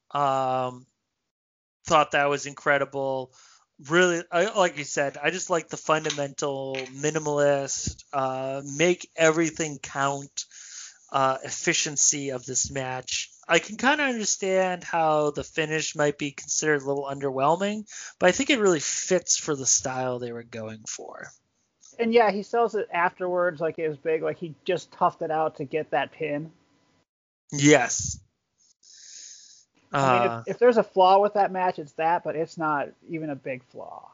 Um, thought that was incredible. Really, I, like you said, I just like the fundamental minimalist, uh, make everything count. Uh, efficiency of this match. I can kind of understand how the finish might be considered a little underwhelming, but I think it really fits for the style they were going for. And yeah, he sells it afterwards like it was big, like he just toughed it out to get that pin. Yes. I mean, if, Uh, if there's a flaw with that match, it's that, but it's not even a big flaw.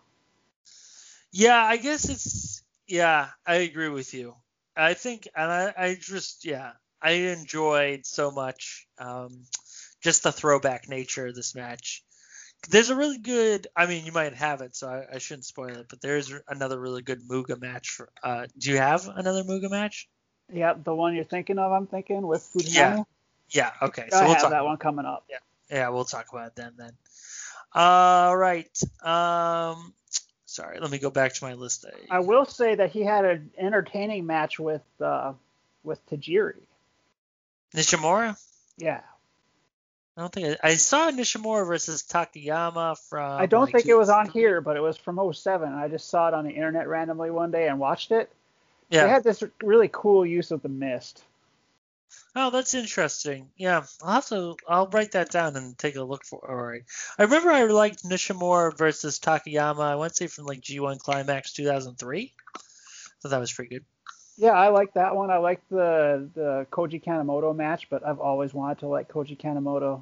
yeah, I guess it's yeah, I agree with you. I think, and I, I just yeah, I enjoyed so much um, just the throwback nature of this match. There's a really good, I mean, you might have it, so I, I shouldn't spoil it, but there's another really good Muga match. For, uh, do you have another Muga match? Yeah, the one you're thinking of, I'm thinking, with Yeah, Fujinami. yeah, okay, so I we'll have talk that about one coming up. yeah, yeah, we'll talk about it then then. All right. Um, sorry, let me go back to my list. I will say that he had an entertaining match with uh, with Tajiri. Nishimura? Yeah. I don't think I, I saw Nishimura versus Takayama I from don't like think it was on two thousand three. here, but it was from oh seven. I just saw it on the internet randomly one day and watched it. They Yeah. had this really cool use of the mist. Oh, that's interesting. Yeah, I'll have to. I'll write that down and take a look for. All right. I remember I liked Nishimura versus Takayama. I want to say from like G one Climax two thousand three. So that was pretty good. Yeah, I like that one. I like the the Koji Kanemoto match, but I've always wanted to like Koji Kanemoto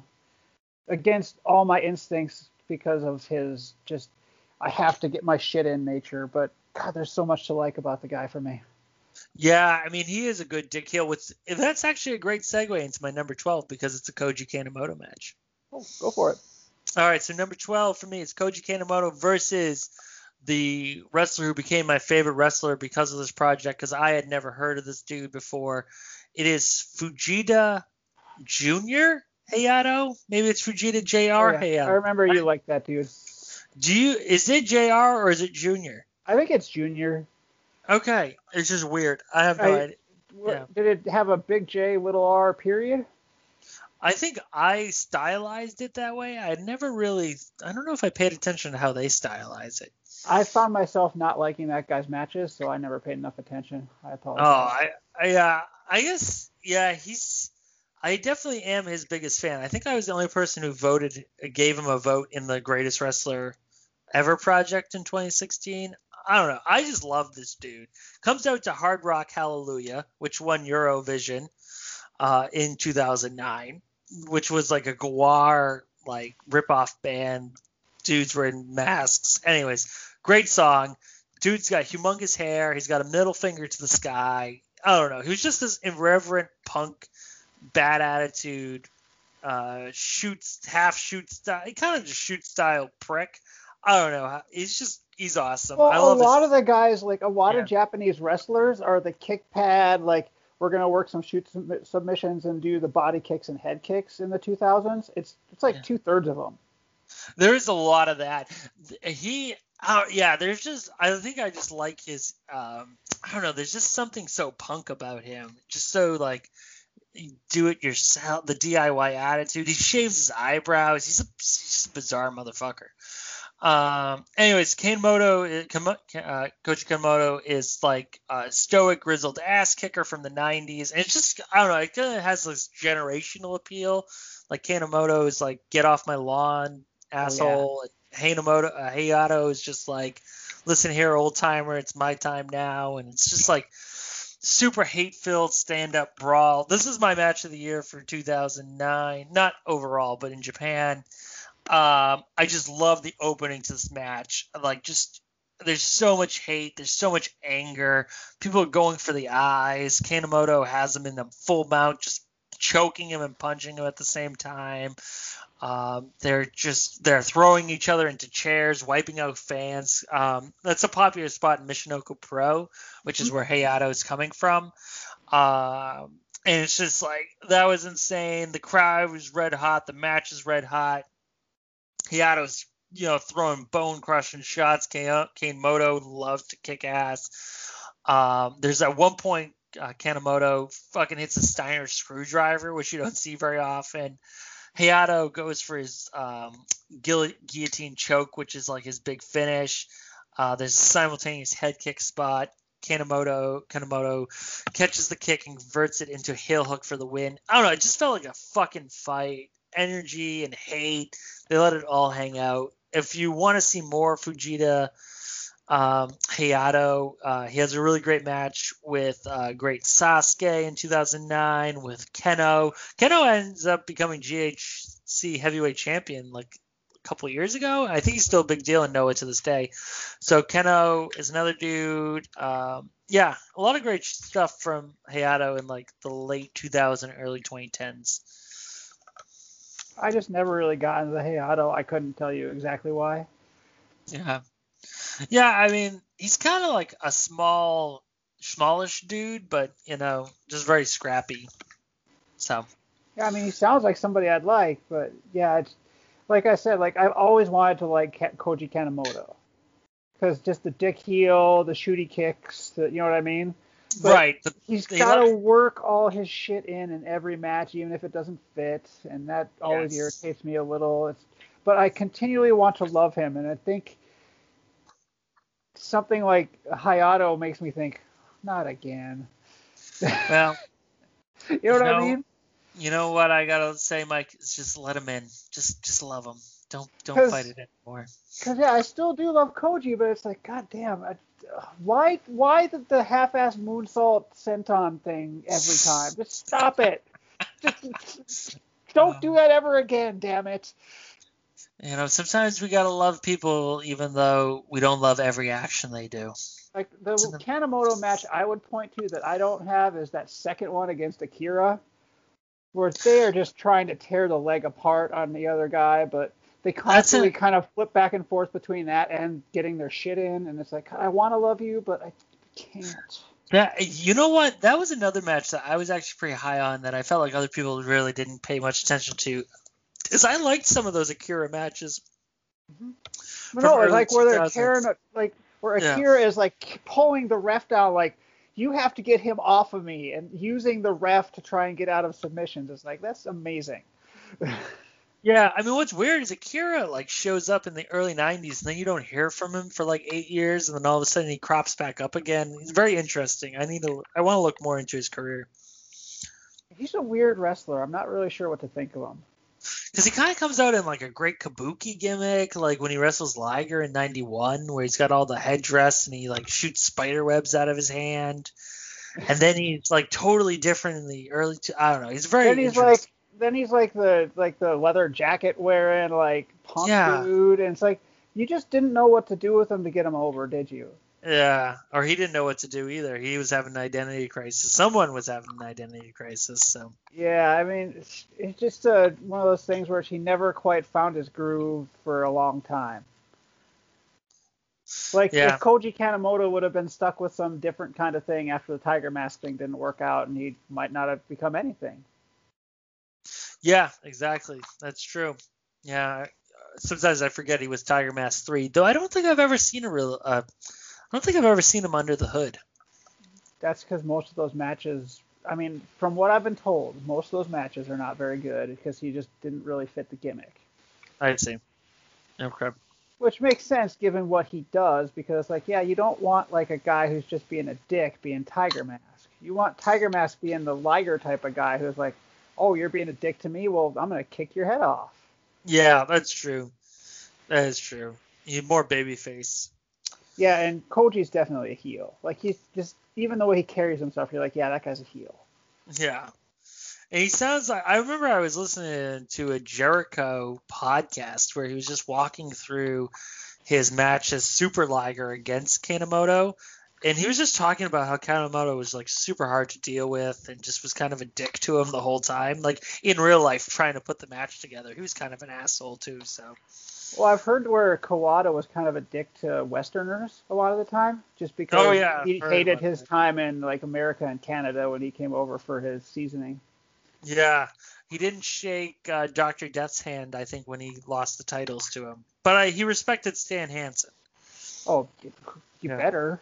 against all my instincts because of his just I have to get my shit in nature. But God, there's so much to like about the guy for me. Yeah, I mean he is a good dick heel. With that's actually a great segue into my number twelve because it's a Koji Kanemoto match. Oh, go for it. All right, so number twelve for me is Koji Kanemoto versus the wrestler who became my favorite wrestler because of this project, because I had never heard of this dude before. It is Fujita Junior Hayato. Maybe it's Fujita J R Oh, yeah. I Hayato. remember you like that dude. Do you? Is it J R or is it Junior? I think it's Junior. Okay, it's just weird. I have no I, idea. Yeah. Did it have a big J, little R, period? I think I stylized it that way. I never really. I don't know if I paid attention to how they stylize it. I found myself not liking that guy's matches, so I never paid enough attention. I Oh, apologize. I, I, uh, I guess, yeah, he's. I definitely am his biggest fan. I think I was the only person who voted, gave him a vote in the Greatest Wrestler Ever project in twenty sixteen. I don't know. I just love this dude. Comes out to Hard Rock Hallelujah, which won Eurovision uh, in two thousand nine, which was like a Gwar like ripoff band. Dudes wearing masks. Anyways, great song. Dude's got humongous hair. He's got a middle finger to the sky. I don't know. He was just this irreverent punk, bad attitude, uh, shoots half shoot style. He kind of just shoot style prick. I don't know. He's just he's awesome. Well, I a love lot his, of the guys, like a lot Yeah. of Japanese wrestlers, are the kick pad. Like we're gonna work some shoot sub- submissions and do the body kicks and head kicks in the two thousands. It's it's like Yeah. two thirds of them. There's a lot of that. He, uh, yeah. There's just I think I just like his. Um, I don't know. There's just something so punk about him. Just so like do it yourself. The D I Y attitude. He shaves his eyebrows. He's a, he's just a bizarre motherfucker. Um, anyways, Kanemoto, uh, Koji Kanemoto is like a stoic, grizzled ass kicker from the nineties. And it's just, I don't know, it kind of has this generational appeal. Like Kanemoto is like, get off my lawn, asshole. And Hayamoto, uh, Hayato is just like, listen here, old timer, it's my time now. And it's just like super hate-filled stand-up brawl. This is my match of the year for two thousand nine. Not overall, but in Japan. Um, I just love the opening to this match. Like, just there's so much hate, there's so much anger. People are going for the eyes. Kanemoto has him in the full mount, just choking him and punching him at the same time. Um, they're just they're throwing each other into chairs, wiping out fans. Um, that's a popular spot in Michinoku Pro, which is where Hayato is coming from. Um, and it's just like that was insane. The crowd was red hot. The match is red hot. Hayato's, you know, throwing bone-crushing shots. Kanemoto loves to kick ass. Um, there's at one point, uh, Kanemoto fucking hits a Steiner screwdriver, which you don't see very often. Hayato goes for his um, guil- guillotine choke, which is like his big finish. Uh, there's a simultaneous head kick spot. Kanemoto, Kanemoto catches the kick and converts it into a heel hook for the win. I don't know. It just felt like a fucking fight. Energy and hate. They let it all hang out. If you want to see more Fujita um, Hayato, uh, he has a really great match with uh, great Sasuke in two thousand nine with Keno. Keno ends up becoming G H C heavyweight champion like a couple of years ago. I think he's still a big deal in Noah to this day. So Keno is another dude. Um, yeah, a lot of great stuff from Hayato in like the late two thousand, early twenty tens. I just never really got into the Hayato. I couldn't tell you exactly why. Yeah. Yeah, I mean, he's kind of like a small, smallish dude, but, you know, just very scrappy. So. Yeah, I mean, he sounds like somebody I'd like, but yeah, it's like I said, like I've always wanted to like Koji Kanemoto. Because just the dick heel, the shooty kicks, the, you know what I mean? But right. The, he's got to work all his shit in in every match, even if it doesn't fit, and that always yes. irritates me a little. It's, but I continually want to love him, and I think something like Hayato makes me think, not again. Well, you know what you know, I mean? You know what I gotta say, Mike? Is just let him in. Just just love him. Don't don't fight it anymore. Because yeah, I still do love Koji, but it's like, god damn, I, why why the, the half-ass moonsault senton thing every time? Just stop it. Just don't do that ever again, damn it. You know, sometimes we gotta love people even though we don't love every action they do. Like the Kanemoto match I would point to that I don't have is that second one against Akira, where they are just trying to tear the leg apart on the other guy, but they constantly kind of flip back and forth between that and getting their shit in, and it's like, I want to love you, but I can't. Yeah, you know what? That was another match that I was actually pretty high on that I felt like other people really didn't pay much attention to, because I liked some of those Akira matches. Mm-hmm. No, like where they're tearing, like where Akira yeah. is like pulling the ref down, like, you have to get him off of me, and using the ref to try and get out of submissions. It's like, that's amazing. Yeah, I mean, what's weird is Akira like shows up in the early nineties, and then you don't hear from him for like eight years, and then all of a sudden he crops back up again. He's very interesting. I need to, I want to look more into his career. He's a weird wrestler. I'm not really sure what to think of him. Because he kind of comes out in like a great kabuki gimmick, like when he wrestles Liger in ninety-one, where he's got all the headdress and he like shoots spider webs out of his hand. And then he's like totally different in the early. T- I don't know. He's very. Then he's like. Then he's like the like the leather jacket wearing like punk yeah. dude, and it's like you just didn't know what to do with him to get him over, did you? Yeah, or he didn't know what to do either. He was having an identity crisis. Someone was having an identity crisis. So. Yeah, I mean, it's, it's just uh, one of those things where he never quite found his groove for a long time. Like yeah. if Koji Kanemoto would have been stuck with some different kind of thing after the Tiger Mask thing didn't work out, and he might not have become anything. Yeah, exactly. That's true. Yeah, sometimes I forget he was Tiger Mask three, though I don't think I've ever seen a real. Uh, I don't think I've ever seen him under the hood. That's because most of those matches. I mean, from what I've been told, most of those matches are not very good because he just didn't really fit the gimmick. I see. Okay. Which makes sense given what he does, because like, yeah, you don't want like a guy who's just being a dick being Tiger Mask. You want Tiger Mask being the Liger type of guy who's like, oh, you're being a dick to me? Well, I'm going to kick your head off. Yeah, that's true. That is true. He's more babyface. Yeah, and Koji's definitely a heel. Like, he's just, even the way he carries himself, you're like, yeah, that guy's a heel. Yeah. And he sounds like, I remember I was listening to a Jericho podcast where he was just walking through his match as Super Liger against Kanemoto. And he was just talking about how Kanemoto was like super hard to deal with and just was kind of a dick to him the whole time. Like in real life, trying to put the match together, he was kind of an asshole too. So, well, I've heard where Kawada was kind of a dick to Westerners a lot of the time, just because oh, yeah, he hated his that. time in like America and Canada when he came over for his seasoning. Yeah, he didn't shake uh, Doctor Death's hand, I think, when he lost the titles to him. But uh, he respected Stan Hansen. Oh, you, you yeah. better.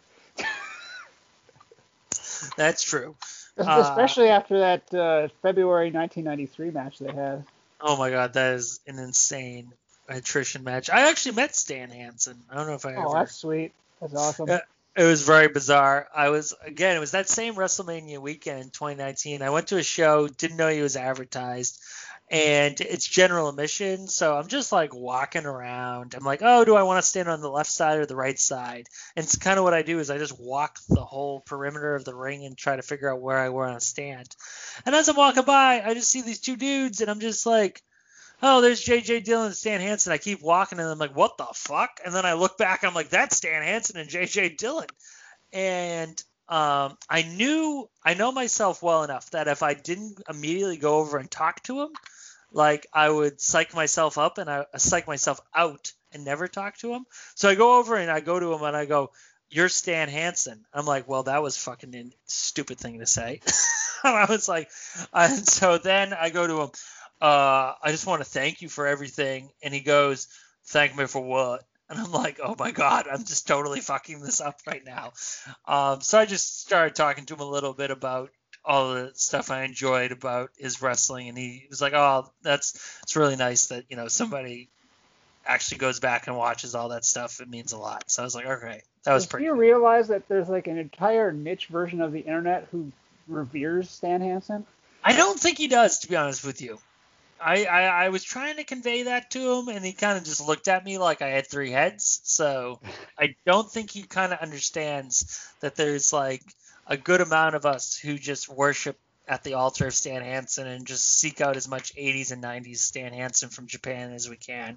That's true. Especially uh, after that uh, February nineteen ninety-three match they had. Oh my God, that is an insane attrition match. I actually met Stan Hansen. I don't know if I oh, ever. Oh, that's sweet. That's awesome. Uh, it was very bizarre. I was, again, it was that same WrestleMania weekend in twenty nineteen. I went to a show, didn't know he was advertised. And it's general admission, so I'm just like walking around. I'm like, oh, do I want to stand on the left side or the right side? And it's kind of what I do is I just walk the whole perimeter of the ring and try to figure out where I want to stand. And as I'm walking by, I just see these two dudes, and I'm just like, oh, there's J J Dillon and Stan Hansen. I keep walking and I'm like, what the fuck? And then I look back, I'm like, that's Stan Hansen and J J Dillon. And um, I knew, I know myself well enough that if I didn't immediately go over and talk to him, like I would psych myself up and I psych myself out and never talk to him. So I go over and I go to him and I go, you're Stan Hansen. I'm like, well, that was fucking a stupid thing to say. I was like, and so then I go to him, uh, I just want to thank you for everything. And he goes, thank me for what? And I'm like, oh my God, I'm just totally fucking this up right now. Um, so I just started talking to him a little bit about all the stuff I enjoyed about his wrestling. And he was like, oh, that's, it's really nice that, you know, somebody actually goes back and watches all that stuff. It means a lot. So I was like, okay, that was Does pretty you cool. realize that there's like an entire niche version of the internet who reveres Stan Hansen? I don't think he does, to be honest with you. I, I, I was trying to convey that to him, and he kind of just looked at me like I had three heads. So I don't think he kind of understands that there's like a good amount of us who just worship at the altar of Stan Hansen and just seek out as much eighties and nineties Stan Hansen from Japan as we can.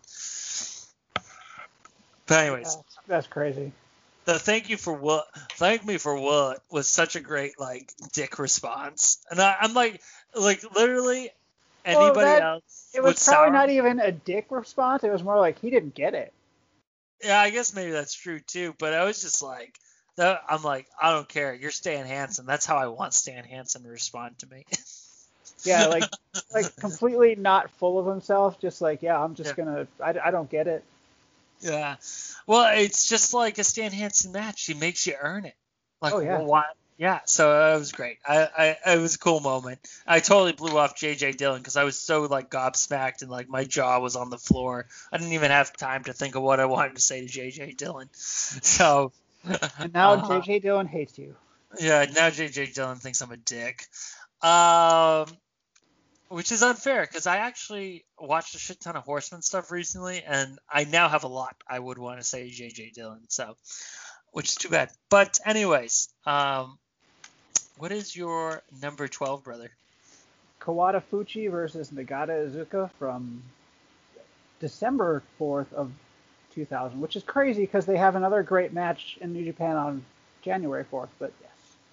But anyways, Yeah, that's crazy. the thank you for what, thank me for what was such a great like dick response, and I, I'm like, like literally anybody well, that, else. It was would probably sound, not even a dick response. It was more like he didn't get it. Yeah, I guess maybe that's true too. But I was just like, that, I'm like, I don't care. You're Stan Hansen. That's how I want Stan Hansen to respond to me. Yeah, like like completely not full of himself. Just like, yeah, I'm just Yeah. gonna. I, I don't get it. Yeah. Well, it's just like a Stan Hansen match. He makes you earn it. Like, Oh, yeah. well, why? Yeah. So it was great. I, I, it was a cool moment. I totally blew off J J Dillon because I was so like gobsmacked and like my jaw was on the floor. I didn't even have time to think of what I wanted to say to J J Dillon. So. And now uh, J J Dillon hates you. Yeah. Now J J Dillon thinks I'm a dick. Um. Which is unfair because I actually watched a shit ton of Horseman stuff recently, and I now have a lot I would want to say to J J Dillon, so which is too bad. But anyways, um, what is your number twelve, brother? Kawada Fuchi versus Nagata Izuka from December fourth of two thousand, which is crazy because they have another great match in New Japan on January fourth, but yes.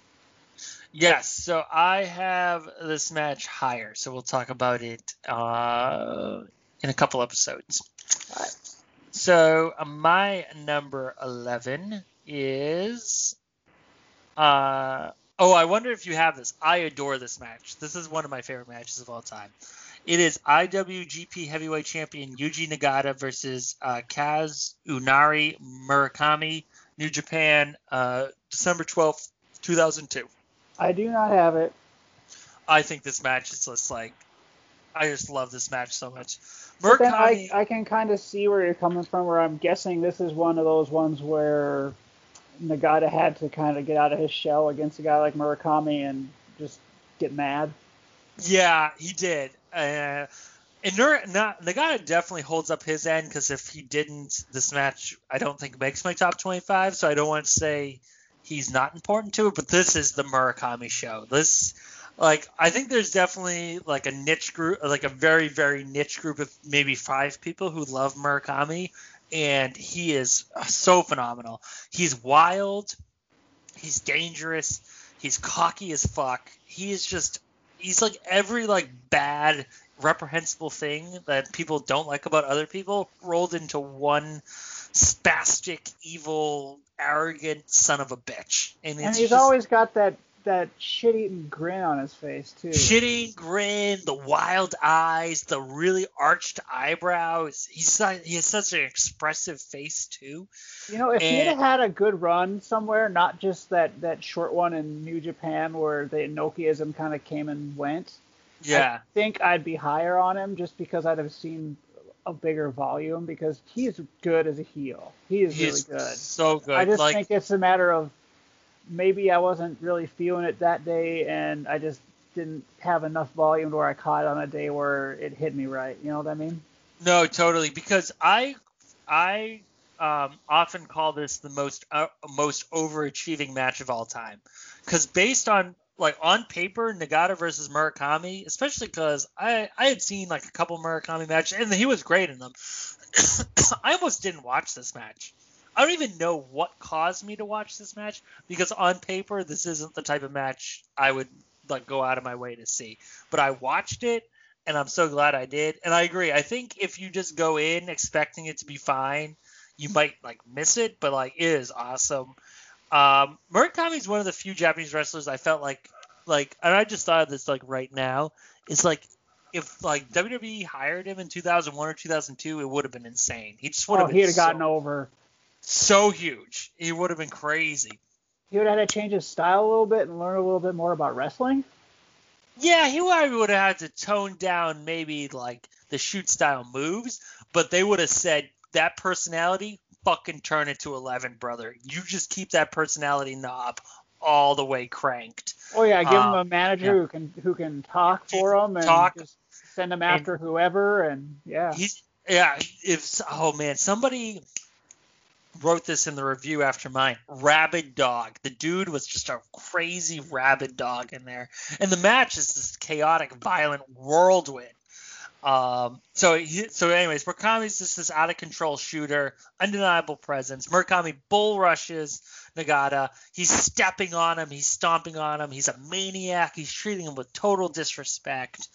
Yes, so I have this match higher, so we'll talk about it uh, in a couple episodes. All right. So uh, my number eleven is... Uh, oh, I wonder if you have this. I adore this match. This is one of my favorite matches of all time. It is I W G P Heavyweight Champion Yuji Nagata versus uh, Kazunari Murakami, New Japan, uh, December twelfth, two thousand two. I do not have it. I think this match is just like, I just love this match so much. But then I, Murakami, I can kind of see where you're coming from, where I'm guessing this is one of those ones where Nagata had to kind of get out of his shell against a guy like Murakami and just get mad. yeah, he did. Uh, and Nur, Na, Nagata definitely holds up his end, because if he didn't, this match I don't think makes my top twenty-five, so I don't want to say he's not important to it, but this is the Murakami show. This, like, I think there's definitely like a niche group, like a very, very niche group of maybe five people who love Murakami, and he is so phenomenal. He's wild, he's dangerous, he's cocky as fuck. He is just, he's like every like bad, reprehensible thing that people don't like about other people rolled into one spastic, evil, arrogant son of a bitch. And, it's And he's just always got that, that shit-eating grin on his face, too. shitty grin, the wild eyes, the really arched eyebrows. He's not, he has such an expressive face, too. You know, if he And- had had a good run somewhere, not just that, that short one in New Japan where the Inokiism kind of came and went, Yeah. I think I'd be higher on him just because I'd have seen a bigger volume, because he's good as a heel. He is He's really good. so good. I just like, think it's a matter of maybe I wasn't really feeling it that day, and I just didn't have enough volume to where I caught it on a day where it hit me right. You know what I mean? No, totally. Because I, I um, often call this the most uh, most overachieving match of all time. Because based on like on paper, Nagata versus Murakami, especially because I, I had seen like a couple Murakami matches, and he was great in them. I almost didn't watch this match. I don't even know what caused me to watch this match, because on paper, this isn't the type of match I would like go out of my way to see. But I watched it, and I'm so glad I did. And I agree. I think if you just go in expecting it to be fine, you might like miss it, but like it is awesome. Um, Murakami is one of the few Japanese wrestlers I felt like, like, and I just thought of this like right now. It's like if like W W E hired him in two thousand one or two thousand two, it would have been insane. He just would have oh, been he'd have so, gotten over. so huge. He would have been crazy. He would have had to change his style a little bit and learn a little bit more about wrestling. Yeah, he probably would have had to tone down maybe like the shoot style moves, but they would have said that personality, fucking turn it to eleven, brother. You just keep that personality knob all the way cranked. Oh yeah, give uh, him a manager yeah. who can who can talk for him and talk, just send him after and whoever, and yeah. He's yeah. If oh man, somebody wrote this in the review after mine. Rabid dog. The dude was just a crazy rabid dog in there, and the match is this chaotic, violent whirlwind. Um, so, he, so anyways, Murakami's just this out of control shooter, undeniable presence. Murakami bull rushes Nagata. He's stepping on him. He's stomping on him. He's a maniac. He's treating him with total disrespect.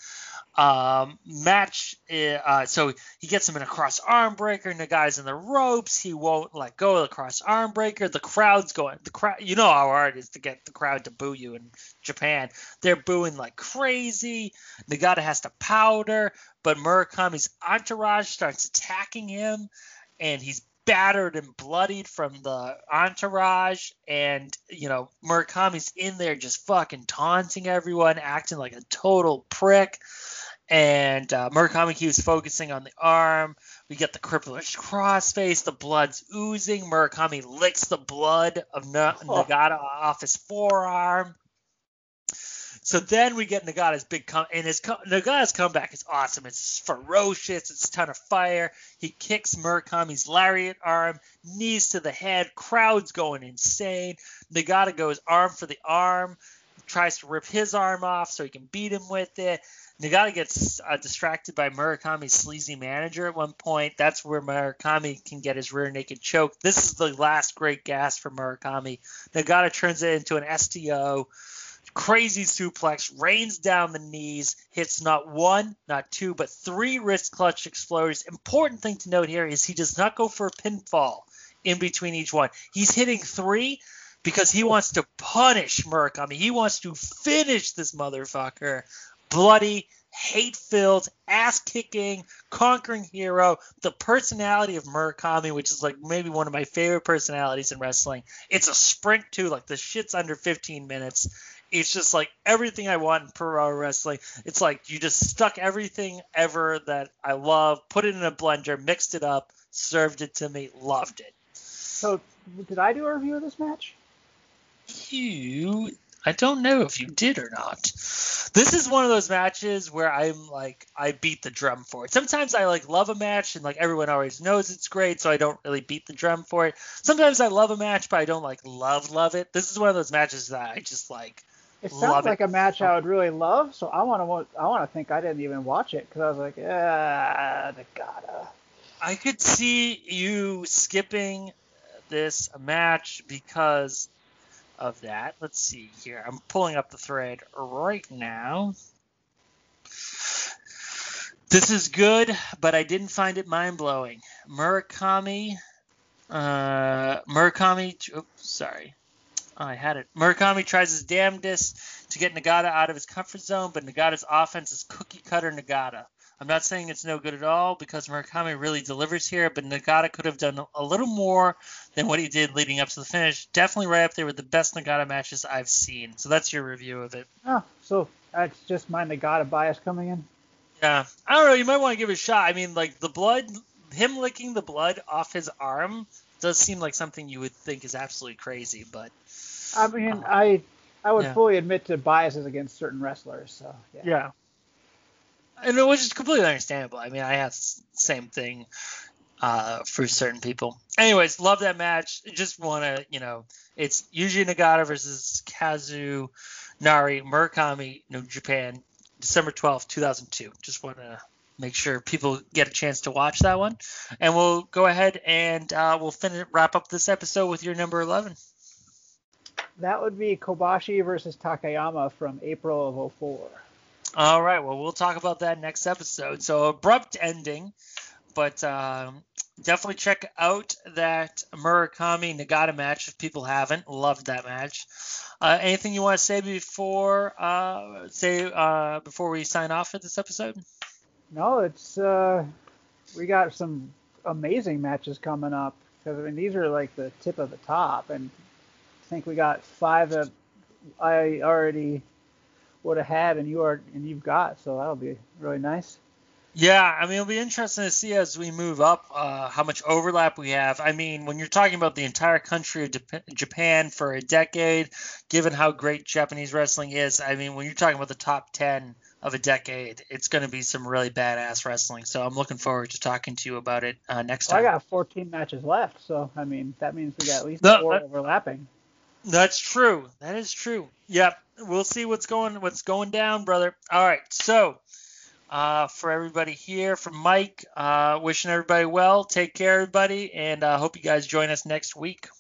Um, match, uh, so he gets him in a cross arm breaker. Nagata's in the ropes. He won't let go of the cross arm breaker. The crowd's going, the crowd, you know how hard it is to get the crowd to boo you in Japan. They're booing like crazy. Nagata has to powder, but Murakami's entourage starts attacking him, and he's battered and bloodied from the entourage, and you know Murakami's in there just fucking taunting everyone, acting like a total prick. And uh, Murakami keeps focusing on the arm. We get the crippler's crossface. The blood's oozing. Murakami licks the blood of Na- Nagata off his forearm. So then we get Nagata's big come, and his co- Nagata's comeback is awesome. It's ferocious. It's a ton of fire. He kicks Murakami's lariat arm, knees to the head. Crowd's going insane. Nagata goes arm for the arm, tries to rip his arm off so he can beat him with it. Nagata gets uh, distracted by Murakami's sleazy manager at one point. That's where Murakami can get his rear naked choke. This is the last great gas for Murakami. Nagata turns it into an S T O. Crazy suplex, rains down the knees, hits not one, not two, but three wrist clutch exploders. Important thing to note here is he does not go for a pinfall in between each one. He's hitting three because he wants to punish Murakami. He wants to finish this motherfucker. Bloody, hate-filled, ass-kicking, conquering hero, the personality of Murakami, which is like maybe one of my favorite personalities in wrestling. It's a sprint too, like the shit's under fifteen minutes. It's just like everything I want in pro wrestling. It's like you just stuck everything ever that I love, put it in a blender, mixed it up, served it to me, loved it. So, did I do a review of this match? You, I don't know if you did or not. This is one of those matches where I'm like, I beat the drum for it. Sometimes I like love a match and like everyone always knows it's great, so I don't really beat the drum for it. Sometimes I love a match, but I don't like love, love it. This is one of those matches that I just like. It sounds like it. a match I would really love, so I want to I want to think I didn't even watch it because I was like, ah, Nagata. I could see you skipping this match because of that. Let's see here. I'm pulling up the thread right now. This is good, but I didn't find it mind-blowing. Murakami, uh, Murakami, oops, sorry. Oh, I had it. Murakami tries his damnedest to get Nagata out of his comfort zone, but Nagata's offense is cookie-cutter Nagata. I'm not saying it's no good at all because Murakami really delivers here, but Nagata could have done a little more than what he did leading up to the finish. Definitely right up there with the best Nagata matches I've seen. So that's your review of it. Oh, so that's just my Nagata bias coming in? Yeah. I don't know. You might want to give it a shot. I mean, like, the blood, him licking the blood off his arm does seem like something you would think is absolutely crazy, but... I mean, uh, I I would yeah. fully admit to biases against certain wrestlers, so, yeah. Yeah. And it was just completely understandable. I mean, I have the same thing uh, for certain people. Anyways, love that match. Just want to, you know, it's Yuji Nagata versus Kazu Nari Murakami, New Japan, December twelfth, two thousand two. Just want to make sure people get a chance to watch that one. And we'll go ahead and uh, we'll finish, wrap up this episode with your number eleven. That would be Kobashi versus Takayama from April of oh four. All right. Well, we'll talk about that next episode. So abrupt ending, but um, definitely check out that Murakami Nagata match if people haven't. Loved that match. Uh, anything you want to say before uh, say uh, before we sign off for this episode? No, it's uh, we got some amazing matches coming up because I mean these are like the tip of the top, and I think we got five that I already would have had, and you are and you've got, so that'll be really nice. Yeah, I mean, it'll be interesting to see as we move up uh, how much overlap we have. I mean, when you're talking about the entire country of Japan for a decade, given how great Japanese wrestling is, I mean, when you're talking about the top ten of a decade, it's going to be some really badass wrestling. So I'm looking forward to talking to you about it uh, next well, time. I got fourteen matches left, so I mean, that means we got at least no, four that, overlapping. That's true. That is true. Yep. We'll see what's going what's going down, brother. All right. So. Uh, for everybody here, from Mike, uh, wishing everybody well. Take care, everybody, and I uh, hope you guys join us next week.